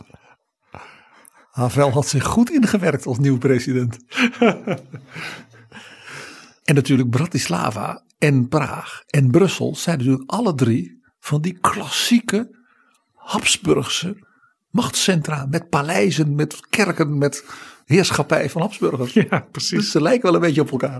Havel had zich goed ingewerkt als nieuw president. En natuurlijk Bratislava en Praag en Brussel zijn natuurlijk alle drie van die klassieke Habsburgse machtscentra met paleizen, met kerken, met heerschappij van Habsburgers. Ja, precies. Dus ze lijken wel een beetje op elkaar.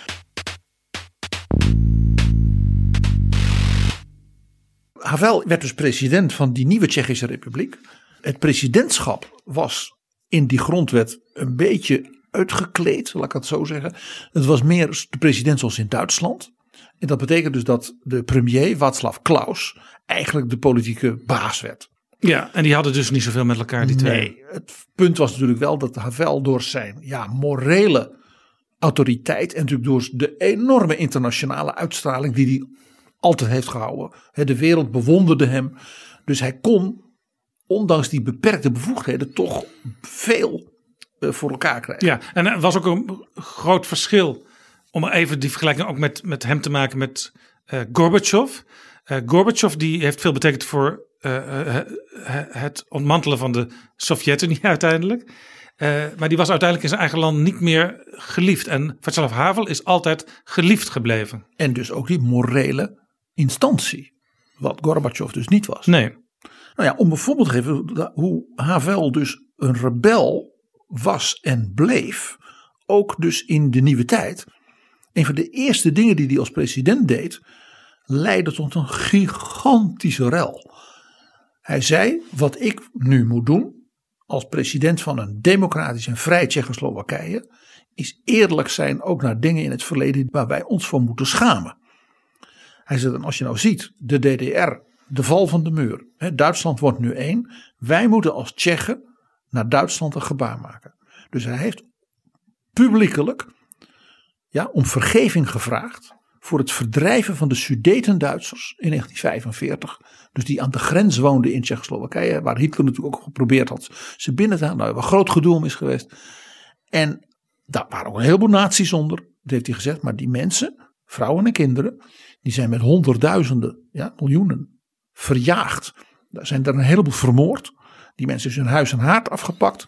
Havel werd dus president van die nieuwe Tsjechische Republiek. Het presidentschap was in die grondwet een beetje uitgekleed, laat ik het zo zeggen. Het was meer de president zoals in Duitsland. En dat betekent dus dat de premier, Václav Klaus, eigenlijk de politieke baas werd. Ja, en die hadden dus niet zoveel met elkaar, die twee. Nee, het punt was natuurlijk wel dat Havel door zijn ja, morele autoriteit en natuurlijk door de enorme internationale uitstraling die hij altijd heeft gehouden. De wereld bewonderde hem. Dus hij kon, ondanks die beperkte bevoegdheden, toch veel voor elkaar krijgen. Ja, en er was ook een groot verschil, om even die vergelijking ook met, met hem te maken met uh, Gorbachev. Uh, Gorbachev die heeft veel betekend voor uh, uh, het ontmantelen van de Sovjet-Unie uiteindelijk. Uh, maar die was uiteindelijk in zijn eigen land niet meer geliefd. En Václav Havel is altijd geliefd gebleven. En dus ook die morele instantie. Wat Gorbachev dus niet was. Nee. Nou ja, om een voorbeeld te geven hoe Havel dus een rebel was en bleef. Ook dus in de nieuwe tijd. Een van de eerste dingen die hij als president deed, leidde tot een gigantische rel. Hij zei, wat ik nu moet doen als president van een democratisch en vrij Tsjechoslowakije, is eerlijk zijn ook naar dingen in het verleden waar wij ons voor moeten schamen. Hij zei dan, als je nou ziet, de D D R, de val van de muur, hè, Duitsland wordt nu één, wij moeten als Tsjechen naar Duitsland een gebaar maken. Dus hij heeft publiekelijk ja, om vergeving gevraagd voor het verdrijven van de Sudeten-Duitsers in negentien vijfenveertig. Dus die aan de grens woonden in Tsjechoslowakije, waar Hitler natuurlijk ook geprobeerd had ze binnen te halen. Nou, waar groot gedoe om is geweest. En daar waren ook een heleboel naties onder, dat heeft hij gezegd. Maar die mensen, vrouwen en kinderen, die zijn met honderdduizenden, ja, miljoenen verjaagd. Daar zijn er een heleboel vermoord. Die mensen zijn hun huis en haard afgepakt.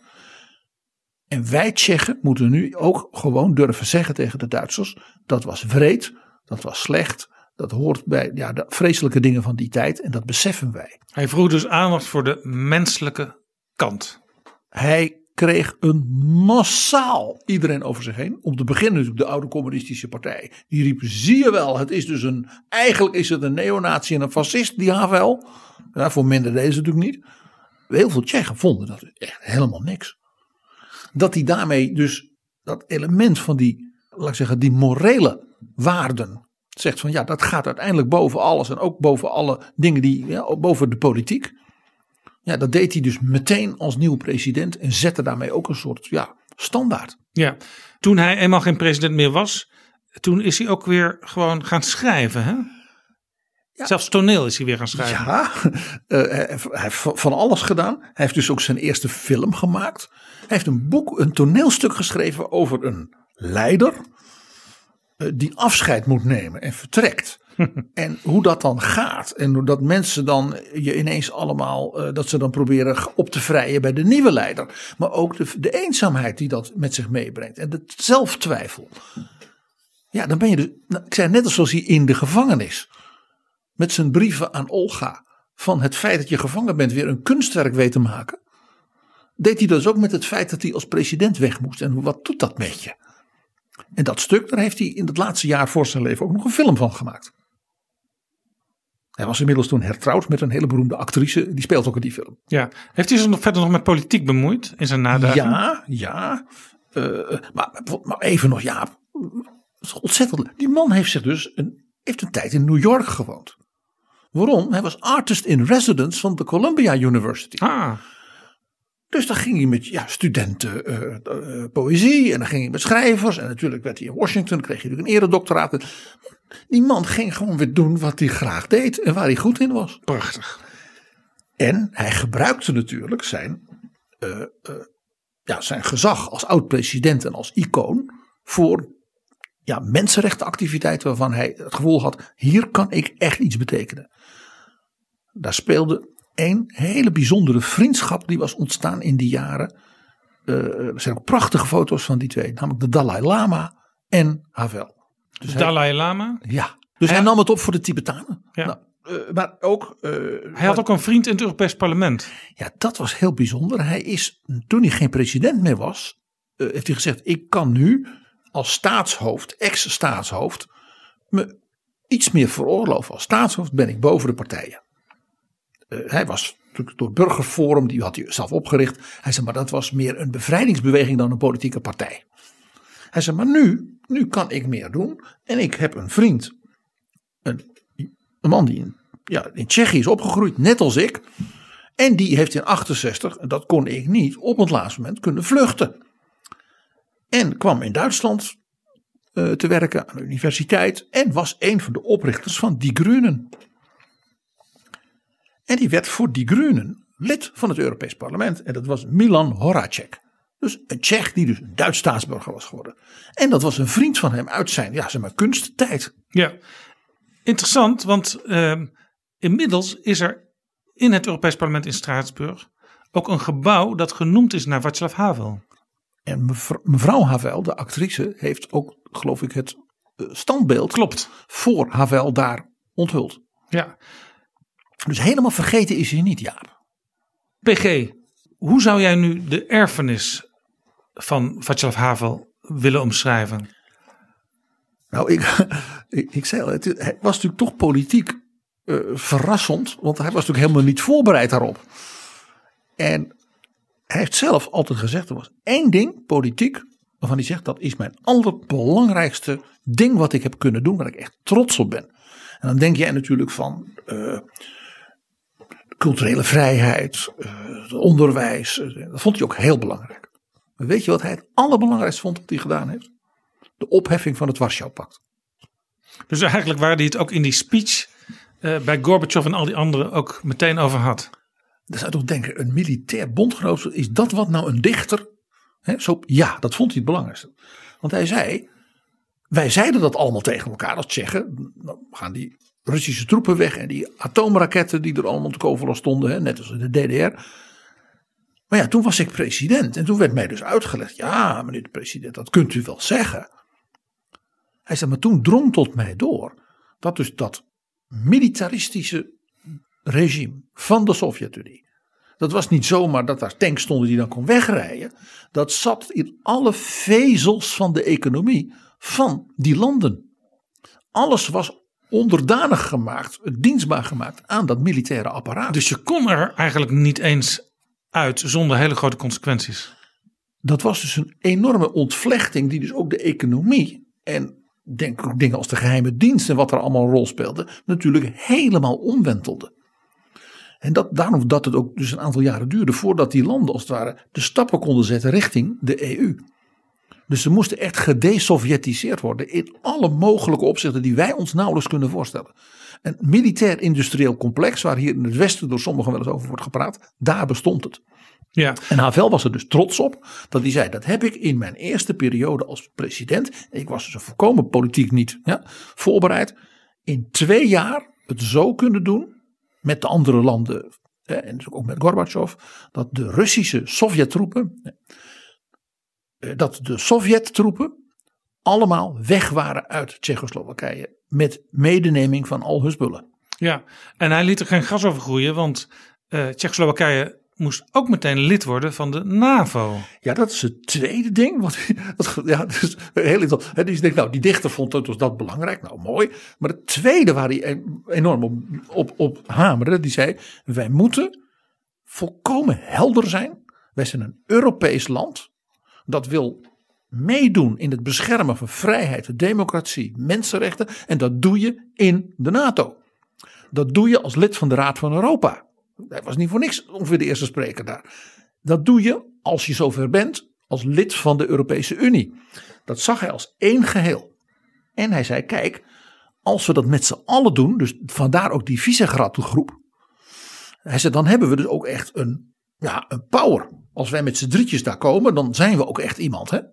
En wij Tsjechen moeten nu ook gewoon durven zeggen tegen de Duitsers, dat was wreed, dat was slecht, dat hoort bij ja, de vreselijke dingen van die tijd en dat beseffen wij. Hij vroeg dus aandacht voor de menselijke kant. Hij kreeg een massaal iedereen over zich heen. Om te beginnen natuurlijk de oude communistische partij. Die riep, zie je wel, het is dus een, eigenlijk is het een neonazi en een fascist, die Havel. Ja, voor minder deden ze natuurlijk niet. Heel veel Tsjechen vonden dat echt helemaal niks. dat hij daarmee dus dat element van die, laat ik zeggen, die morele waarden zegt van ja, dat gaat uiteindelijk boven alles en ook boven alle dingen die, ja, ook boven de politiek. Ja, dat deed hij dus meteen als nieuwe president en zette daarmee ook een soort ja, standaard. Ja, toen hij eenmaal geen president meer was, toen is hij ook weer gewoon gaan schrijven, hè? Ja. Zelfs toneel is hij weer gaan schrijven. Ja, uh, hij heeft van alles gedaan. Hij heeft dus ook zijn eerste film gemaakt. Hij heeft een boek, een toneelstuk geschreven over een leider uh, die afscheid moet nemen en vertrekt. En hoe dat dan gaat. En hoe dat mensen dan je ineens allemaal, uh, dat ze dan proberen op te vrijen bij de nieuwe leider. Maar ook de, de eenzaamheid die dat met zich meebrengt. En de zelftwijfel. Ja, dan ben je dus, nou, ik zei net als zoals hij in de gevangenis. Met zijn brieven aan Olga. Van het feit dat je gevangen bent weer een kunstwerk weet te maken. Deed hij dus ook met het feit dat hij als president weg moest. En wat doet dat met je? En dat stuk, daar heeft hij in het laatste jaar voor zijn leven ook nog een film van gemaakt. Hij was inmiddels toen hertrouwd met een hele beroemde actrice. Die speelt ook in die film. Ja, heeft hij zich nog verder nog met politiek bemoeid in zijn nadagen? Ja, ja. Uh, maar, maar even nog, ja. Ontzettend. Die man heeft zich dus een, heeft een tijd in New York gewoond. Waarom? Hij was artist in residence van de Columbia University. Ah. Dus dan ging hij met ja, studenten uh, uh, poëzie en dan ging hij met schrijvers. En natuurlijk werd hij in Washington, kreeg hij natuurlijk een eredoctoraat. Die man ging gewoon weer doen wat hij graag deed en waar hij goed in was. Prachtig. En hij gebruikte natuurlijk zijn, uh, uh, ja, zijn gezag als oud-president en als icoon voor ja, mensenrechtenactiviteiten waarvan hij het gevoel had, hier kan ik echt iets betekenen. Daar speelde een hele bijzondere vriendschap die was ontstaan in die jaren. Uh, er zijn ook prachtige foto's van die twee, namelijk de Dalai Lama en Havel. Dus hij, Dalai Lama? Ja, dus hij, hij nam het op voor de Tibetanen. Ja. Nou, uh, maar ook, uh, hij maar, had ook een vriend in het Europees Parlement. Ja, dat was heel bijzonder. Hij is, toen hij geen president meer was, uh, heeft hij gezegd, ik kan nu als staatshoofd, ex-staatshoofd, me iets meer veroorloven. Als staatshoofd ben ik boven de partijen. Uh, hij was natuurlijk door het Burgerforum, die had hij zelf opgericht. Hij zei, maar dat was meer een bevrijdingsbeweging dan een politieke partij. Hij zei, maar nu, nu kan ik meer doen. En ik heb een vriend, een, een man die in, ja, in Tsjechië is opgegroeid, net als ik. En die heeft in achtenzestig, en dat kon ik niet, op het laatste moment kunnen vluchten. En kwam in Duitsland uh, te werken aan de universiteit. En was een van de oprichters van Die Grünen. En die werd voor Die Grünen lid van het Europees Parlement. En dat was Milan Horacek. Dus een Tsjech die dus een Duits staatsburger was geworden. En dat was een vriend van hem uit zijn, ja, zeg maar, kunsttijd. Ja, interessant, want uh, inmiddels is er in het Europees Parlement in Straatsburg ook een gebouw dat genoemd is naar Václav Havel. En mevrouw, mevrouw Havel, de actrice, heeft ook, geloof ik, het uh, standbeeld Klopt. voor Havel daar onthuld. Ja. Dus helemaal vergeten is hij niet, Jaap. P G, hoe zou jij nu de erfenis van Václav Havel willen omschrijven? Nou, ik, ik, ik zei al, het, het was natuurlijk toch politiek uh, verrassend. Want hij was natuurlijk helemaal niet voorbereid daarop. En hij heeft zelf altijd gezegd, er was één ding, politiek, waarvan hij zegt, dat is mijn allerbelangrijkste ding wat ik heb kunnen doen, waar ik echt trots op ben. En dan denk jij natuurlijk van uh, culturele vrijheid, uh, het onderwijs, uh, dat vond hij ook heel belangrijk. Maar weet je wat hij het allerbelangrijkste vond wat hij gedaan heeft? De opheffing van het Warschau-pact. Dus eigenlijk waar hij het ook in die speech uh, bij Gorbachev en al die anderen ook meteen over had. Dan zou je toch denken, een militair bondgenoot, is dat wat nou een dichter? He, zo, ja, dat vond hij het belangrijkste. Want hij zei, wij zeiden dat allemaal tegen elkaar als Tsjechen. Dan gaan die Russische troepen weg en die atoomraketten die er allemaal te koven stonden, he, net als in de D D R. Maar ja, toen was ik president en toen werd mij dus uitgelegd, ja meneer de president, dat kunt u wel zeggen. Hij zei, maar toen drong tot mij door dat dus dat militaristische regime van de Sovjet-Unie, dat was niet zomaar dat daar tanks stonden die dan kon wegrijden. Dat zat in alle vezels van de economie van die landen. Alles was onderdanig gemaakt, dienstbaar gemaakt aan dat militaire apparaat. Dus je kon er eigenlijk niet eens uit zonder hele grote consequenties. dat was dus een enorme ontvlechting die dus ook de economie en denk ook dingen als de geheime dienst en wat er allemaal een rol speelde, natuurlijk helemaal omwentelde. En dat, daarom dat het ook dus een aantal jaren duurde voordat die landen als het ware de stappen konden zetten richting de E U. Dus ze moesten echt gedesovjetiseerd worden in alle mogelijke opzichten die wij ons nauwelijks kunnen voorstellen. Een militair-industrieel complex waar hier in het Westen door sommigen wel eens over wordt gepraat, daar bestond het. Ja. En Havel was er dus trots op dat hij zei, dat heb ik in mijn eerste periode als president, ik was dus een volkomen politiek niet ja, voorbereid, in twee jaar het zo kunnen doen met de andere landen en dus ook met Gorbachev, dat de Russische Sovjet-troepen, dat de Sovjet-troepen allemaal weg waren uit Tsjechoslowakije met medeneming van al hun spullen. Ja, en hij liet er geen gas over groeien, want uh, Tsjechoslowakije moest ook meteen lid worden van de NAVO. Ja, dat is het tweede ding. Wat, dat, ja, dus heel interessant. Die denkt, nou, die dichter vond dat, was dat belangrijk. Nou, mooi. Maar het tweede waar hij enorm op, op, op hamerde, die zei, wij moeten volkomen helder zijn. Wij zijn een Europees land dat wil meedoen in het beschermen van vrijheid, democratie, mensenrechten. En dat doe je in de NATO. Dat doe je als lid van de Raad van Europa. Hij was niet voor niks ongeveer de eerste spreker daar. Dat doe je als je zover bent als lid van de Europese Unie. Dat zag hij als één geheel. En hij zei, kijk, als we dat met z'n allen doen, dus vandaar ook die Visegrad-groep. Hij zei, dan hebben we dus ook echt een, ja, een power. Als wij met z'n drietjes daar komen, dan zijn we ook echt iemand. Hè?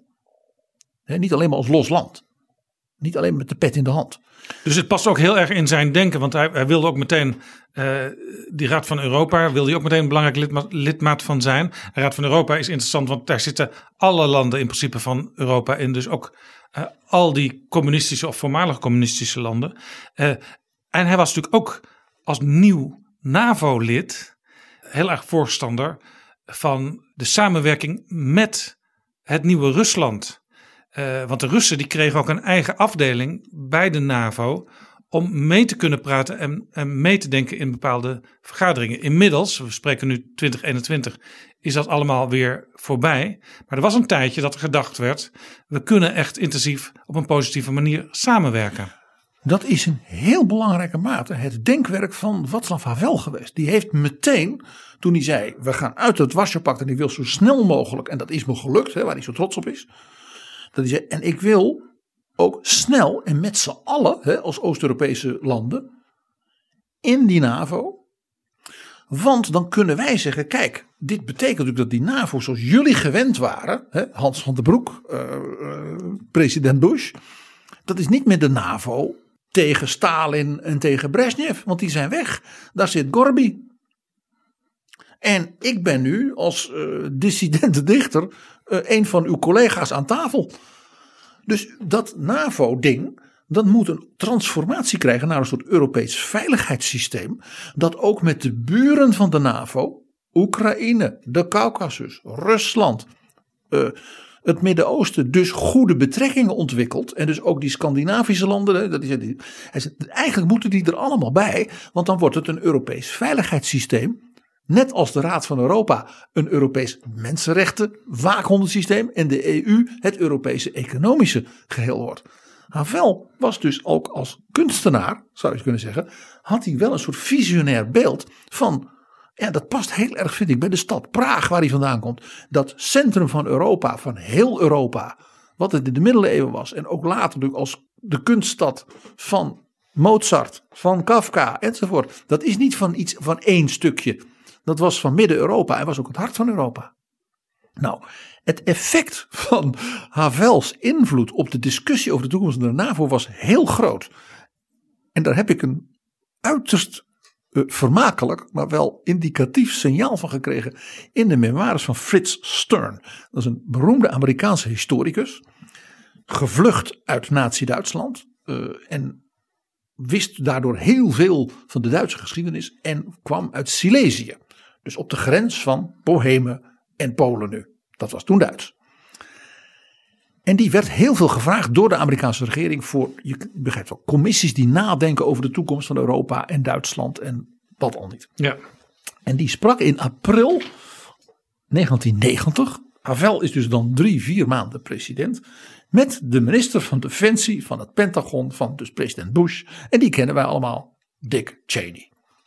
He, niet alleen maar als los land. Niet alleen met de pet in de hand. Dus het past ook heel erg in zijn denken. Want hij, hij wilde ook meteen uh, die Raad van Europa. Wilde hij ook meteen een belangrijk lidma- lidmaat van zijn. De Raad van Europa is interessant. Want daar zitten alle landen in principe van Europa in. Dus ook uh, al die communistische of voormalig communistische landen. Uh, en hij was natuurlijk ook als nieuw NAVO-lid heel erg voorstander van de samenwerking met het nieuwe Rusland. Uh, want de Russen die kregen ook een eigen afdeling bij de NAVO om mee te kunnen praten en, en mee te denken in bepaalde vergaderingen. Inmiddels, we spreken nu twintig eenentwintig, is dat allemaal weer voorbij. Maar er was een tijdje dat er gedacht werd, we kunnen echt intensief op een positieve manier samenwerken. Dat is in heel belangrijke mate het denkwerk van Václav Havel geweest. Die heeft meteen, toen hij zei, we gaan uit het Warschau-pact en die wil zo snel mogelijk, en dat is me gelukt, hè, waar hij zo trots op is. Dat hij zei, en ik wil ook snel en met z'n allen, hè, als Oost-Europese landen, in die NAVO. Want dan kunnen wij zeggen, kijk, dit betekent natuurlijk dat die NAVO zoals jullie gewend waren, hè, Hans van den Broek, uh, uh, president Bush, dat is niet meer de NAVO tegen Stalin en tegen Brezhnev, want die zijn weg. Daar zit Gorby. En ik ben nu als uh, dissidente dichter uh, een van uw collega's aan tafel. Dus dat NAVO-ding, dat moet een transformatie krijgen naar een soort Europees veiligheidssysteem. Dat ook met de buren van de NAVO, Oekraïne, de Caucasus, Rusland, uh, het Midden-Oosten, dus goede betrekkingen ontwikkelt. En dus ook die Scandinavische landen. Dat is, hij zegt, eigenlijk moeten die er allemaal bij. Want dan wordt het een Europees veiligheidssysteem. Net als de Raad van Europa een Europees mensenrechten waakhondensysteem en de E U het Europese economische geheel wordt. Havel was dus ook als kunstenaar, zou je kunnen zeggen, had hij wel een soort visionair beeld van, ja, dat past heel erg, vind ik, bij de stad Praag waar hij vandaan komt. Dat centrum van Europa, van heel Europa, wat het in de middeleeuwen was en ook later natuurlijk als de kunststad van Mozart, van Kafka enzovoort. Dat is niet van iets van één stukje. Dat was van Midden-Europa en was ook het hart van Europa. Nou, het effect van Havels invloed op de discussie over de toekomst van de NAVO was heel groot. En daar heb ik een uiterst uh, vermakelijk, maar wel indicatief signaal van gekregen in de memoires van Fritz Stern. Dat is een beroemde Amerikaanse historicus, gevlucht uit Nazi-Duitsland uh, en wist daardoor heel veel van de Duitse geschiedenis en kwam uit Silesië. Dus op de grens van Bohemen en Polen nu. Dat was toen Duits. En die werd heel veel gevraagd door de Amerikaanse regering voor, je begrijpt wel, commissies die nadenken over de toekomst van Europa en Duitsland en wat al niet. Ja. En die sprak in april negentien negentig Havel is dus dan drie, vier maanden president. Met de minister van Defensie van het Pentagon van dus president Bush. En die kennen wij allemaal, Dick Cheney.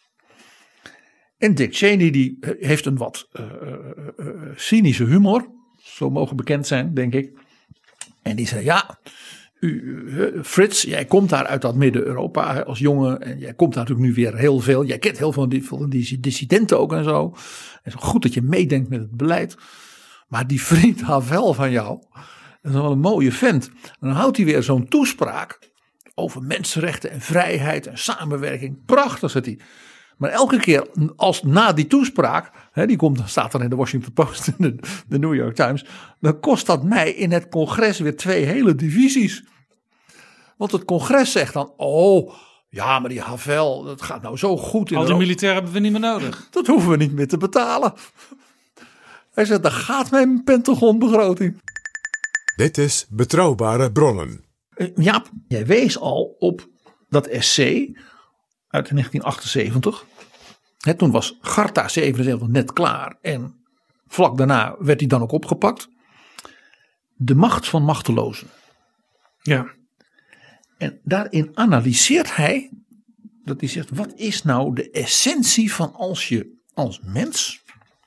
En Dick Cheney die heeft een wat uh, uh, uh, cynische humor. Zo mogen bekend zijn, denk ik. En die zei, ja, u, uh, Frits, jij komt daar uit dat Midden-Europa als jongen. En jij komt daar natuurlijk nu weer heel veel. Jij kent heel veel van die, van die dissidenten ook en zo. En zo goed dat je meedenkt met het beleid. Maar die vriend Havel van jou, dat is wel een mooie vent. En dan houdt hij weer zo'n toespraak over mensenrechten en vrijheid en samenwerking. Prachtig, zegt hij. Maar elke keer als na die toespraak, hè, die komt, staat dan in de Washington Post en de, de New York Times, dan kost dat mij in het congres weer twee hele divisies. Want het congres zegt dan, oh ja, maar die Havel, dat gaat nou zo goed. In Al die Europa. militairen hebben we niet meer nodig. Dat hoeven we niet meer te betalen. Hij zegt, daar gaat mijn Pentagonbegroting. Dit is Betrouwbare Bronnen. Jaap, jij wees al op dat essay uit negentien achtenzeventig. He, toen was Charta zevenenzeventig net klaar. En vlak daarna werd hij dan ook opgepakt. De macht van machtelozen. Ja. En daarin analyseert hij. Dat hij zegt, wat is nou de essentie van als je als mens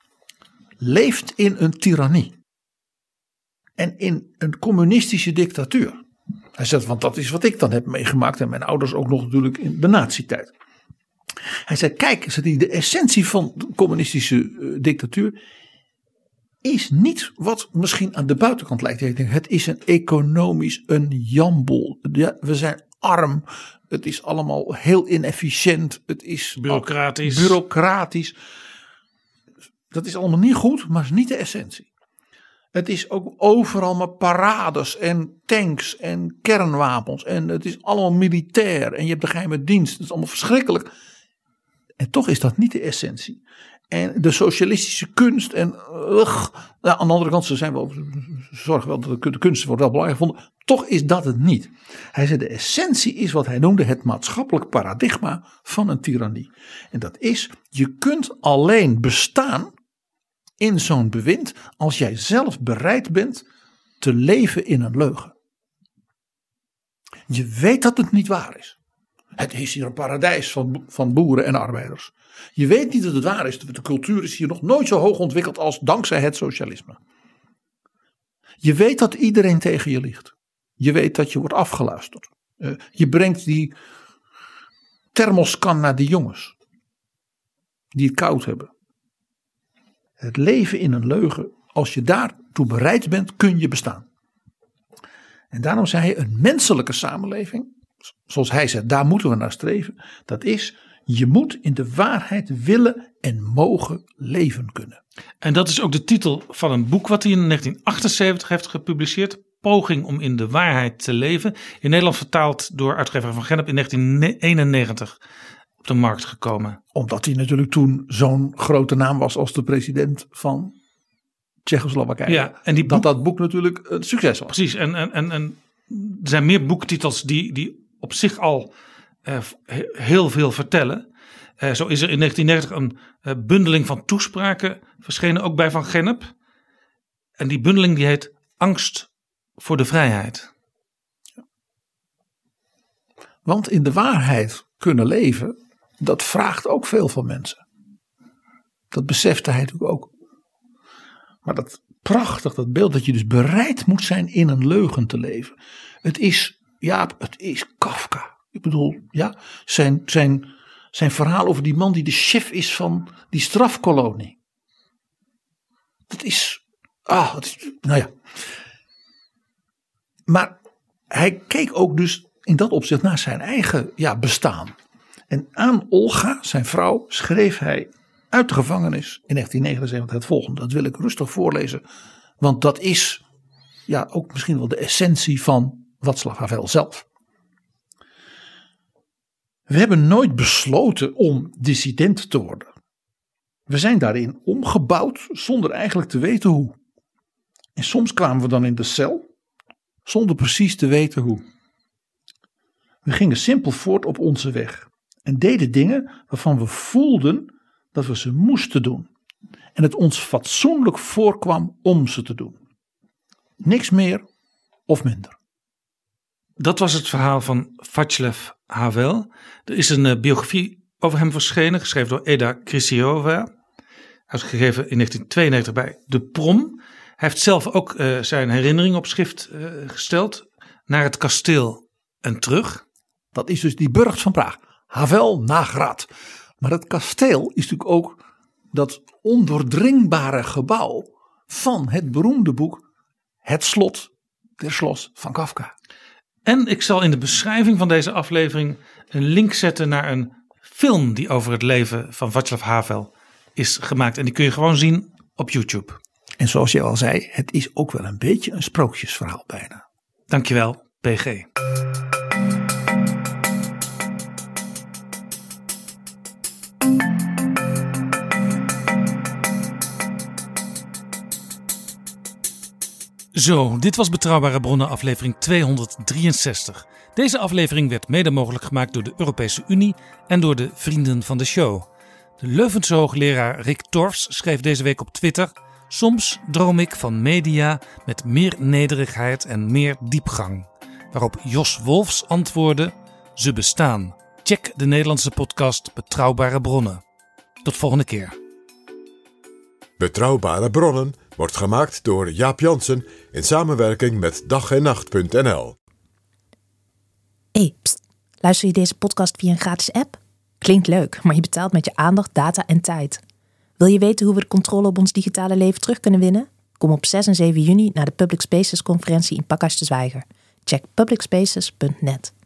leeft in een tirannie. En in een communistische dictatuur. Hij zegt, want dat is wat ik dan heb meegemaakt. En mijn ouders ook nog natuurlijk in de nazi-tijd. Hij zei, kijk, de essentie van de communistische uh, dictatuur is niet wat misschien aan de buitenkant lijkt. Het is een economisch een jambol. Ja, we zijn arm. Het is allemaal heel inefficiënt. Het is bureaucratisch. bureaucratisch. Dat is allemaal niet goed, maar is niet de essentie. Het is ook overal maar parades en tanks en kernwapens. En het is allemaal militair. En je hebt de geheime dienst. Het is allemaal verschrikkelijk. En toch is dat niet de essentie. En de socialistische kunst. En uh, nou, aan de andere kant, ze zijn wel, zorgen wel dat de kunst wordt wel belangrijk gevonden. Toch is dat het niet. Hij zei, de essentie is wat hij noemde het maatschappelijk paradigma van een tirannie. En dat is, je kunt alleen bestaan in zo'n bewind als jij zelf bereid bent te leven in een leugen. Je weet dat het niet waar is. Het is hier een paradijs van, van boeren en arbeiders. Je weet niet dat het waar is. De cultuur is hier nog nooit zo hoog ontwikkeld als dankzij het socialisme. Je weet dat iedereen tegen je ligt. Je weet dat je wordt afgeluisterd. Uh, je brengt die thermoskan naar die jongens. Die het koud hebben. Het leven in een leugen, als je daartoe bereid bent, kun je bestaan. En daarom zei hij, een menselijke samenleving, zoals hij zegt, daar moeten we naar streven. Dat is, je moet in de waarheid willen en mogen leven kunnen. En dat is ook de titel van een boek wat hij in negentien achtenzeventig heeft gepubliceerd. Poging om in de waarheid te leven. In Nederland vertaald door uitgever Van Gennep in negentien eenennegentig op de markt gekomen. Omdat hij natuurlijk toen zo'n grote naam was als de president van Tsjechoslowakije. Ja, en die boek, dat dat boek natuurlijk een succes was. Precies, en, en, en, en er zijn meer boektitels die, die op zich al uh, heel veel vertellen. Uh, zo is er in negentien negentig een uh, bundeling van toespraken verschenen, ook bij Van Gennep. En die bundeling die heet Angst voor de vrijheid. Want in de waarheid kunnen leven, dat vraagt ook veel van mensen. Dat besefte hij natuurlijk ook. Maar dat prachtig, dat beeld dat je dus bereid moet zijn in een leugen te leven. Het is, ja, het is Kafka. Ik bedoel, ja, zijn, zijn, zijn verhaal over die man die de chef is van die strafkolonie. Dat is, ah, het is, nou ja. Maar hij keek ook dus in dat opzicht naar zijn eigen ja, bestaan. En aan Olga, zijn vrouw, schreef hij uit de gevangenis in negentien negenenzeventig het volgende. Dat wil ik rustig voorlezen. Want dat is ja, ook misschien wel de essentie van Václav Havel zelf. We hebben nooit besloten om dissident te worden. We zijn daarin omgebouwd zonder eigenlijk te weten hoe. En soms kwamen we dan in de cel zonder precies te weten hoe. We gingen simpel voort op onze weg en deden dingen waarvan we voelden dat we ze moesten doen. En het ons fatsoenlijk voorkwam om ze te doen. Niks meer of minder. Dat was het verhaal van Václav Havel. Er is een uh, biografie over hem verschenen, geschreven door Eda Krisiova. Uitgegeven in negentien tweeënnegentig bij De Prom. Hij heeft zelf ook uh, zijn herinneringen op schrift uh, gesteld. Naar het kasteel en terug. Dat is dus die burcht van Praag. Havel na Grad. Maar het kasteel is natuurlijk ook dat ondoordringbare gebouw van het beroemde boek Het Slot der Schloss van Kafka. En ik zal in de beschrijving van deze aflevering een link zetten naar een film die over het leven van Václav Havel is gemaakt. En die kun je gewoon zien op YouTube. En zoals je al zei, het is ook wel een beetje een sprookjesverhaal bijna. Dankjewel, P G. Zo, dit was Betrouwbare Bronnen aflevering tweehonderddrieënzestig. Deze aflevering werd mede mogelijk gemaakt door de Europese Unie en door de vrienden van de show. De Leuvense hoogleraar Rick Torfs schreef deze week op Twitter: soms droom ik van media met meer nederigheid en meer diepgang. Waarop Jos Wolfs antwoordde: ze bestaan. Check de Nederlandse podcast Betrouwbare Bronnen. Tot volgende keer. Betrouwbare Bronnen wordt gemaakt door Jaap Jansen in samenwerking met dag en nacht punt n l. Hey, pst, luister je deze podcast via een gratis app? Klinkt leuk, maar je betaalt met je aandacht, data en tijd. Wil je weten hoe we de controle op ons digitale leven terug kunnen winnen? Kom op zes en zeven juni naar de Public Spaces conferentie in Pakhuis de Zwijger. Check public spaces punt net.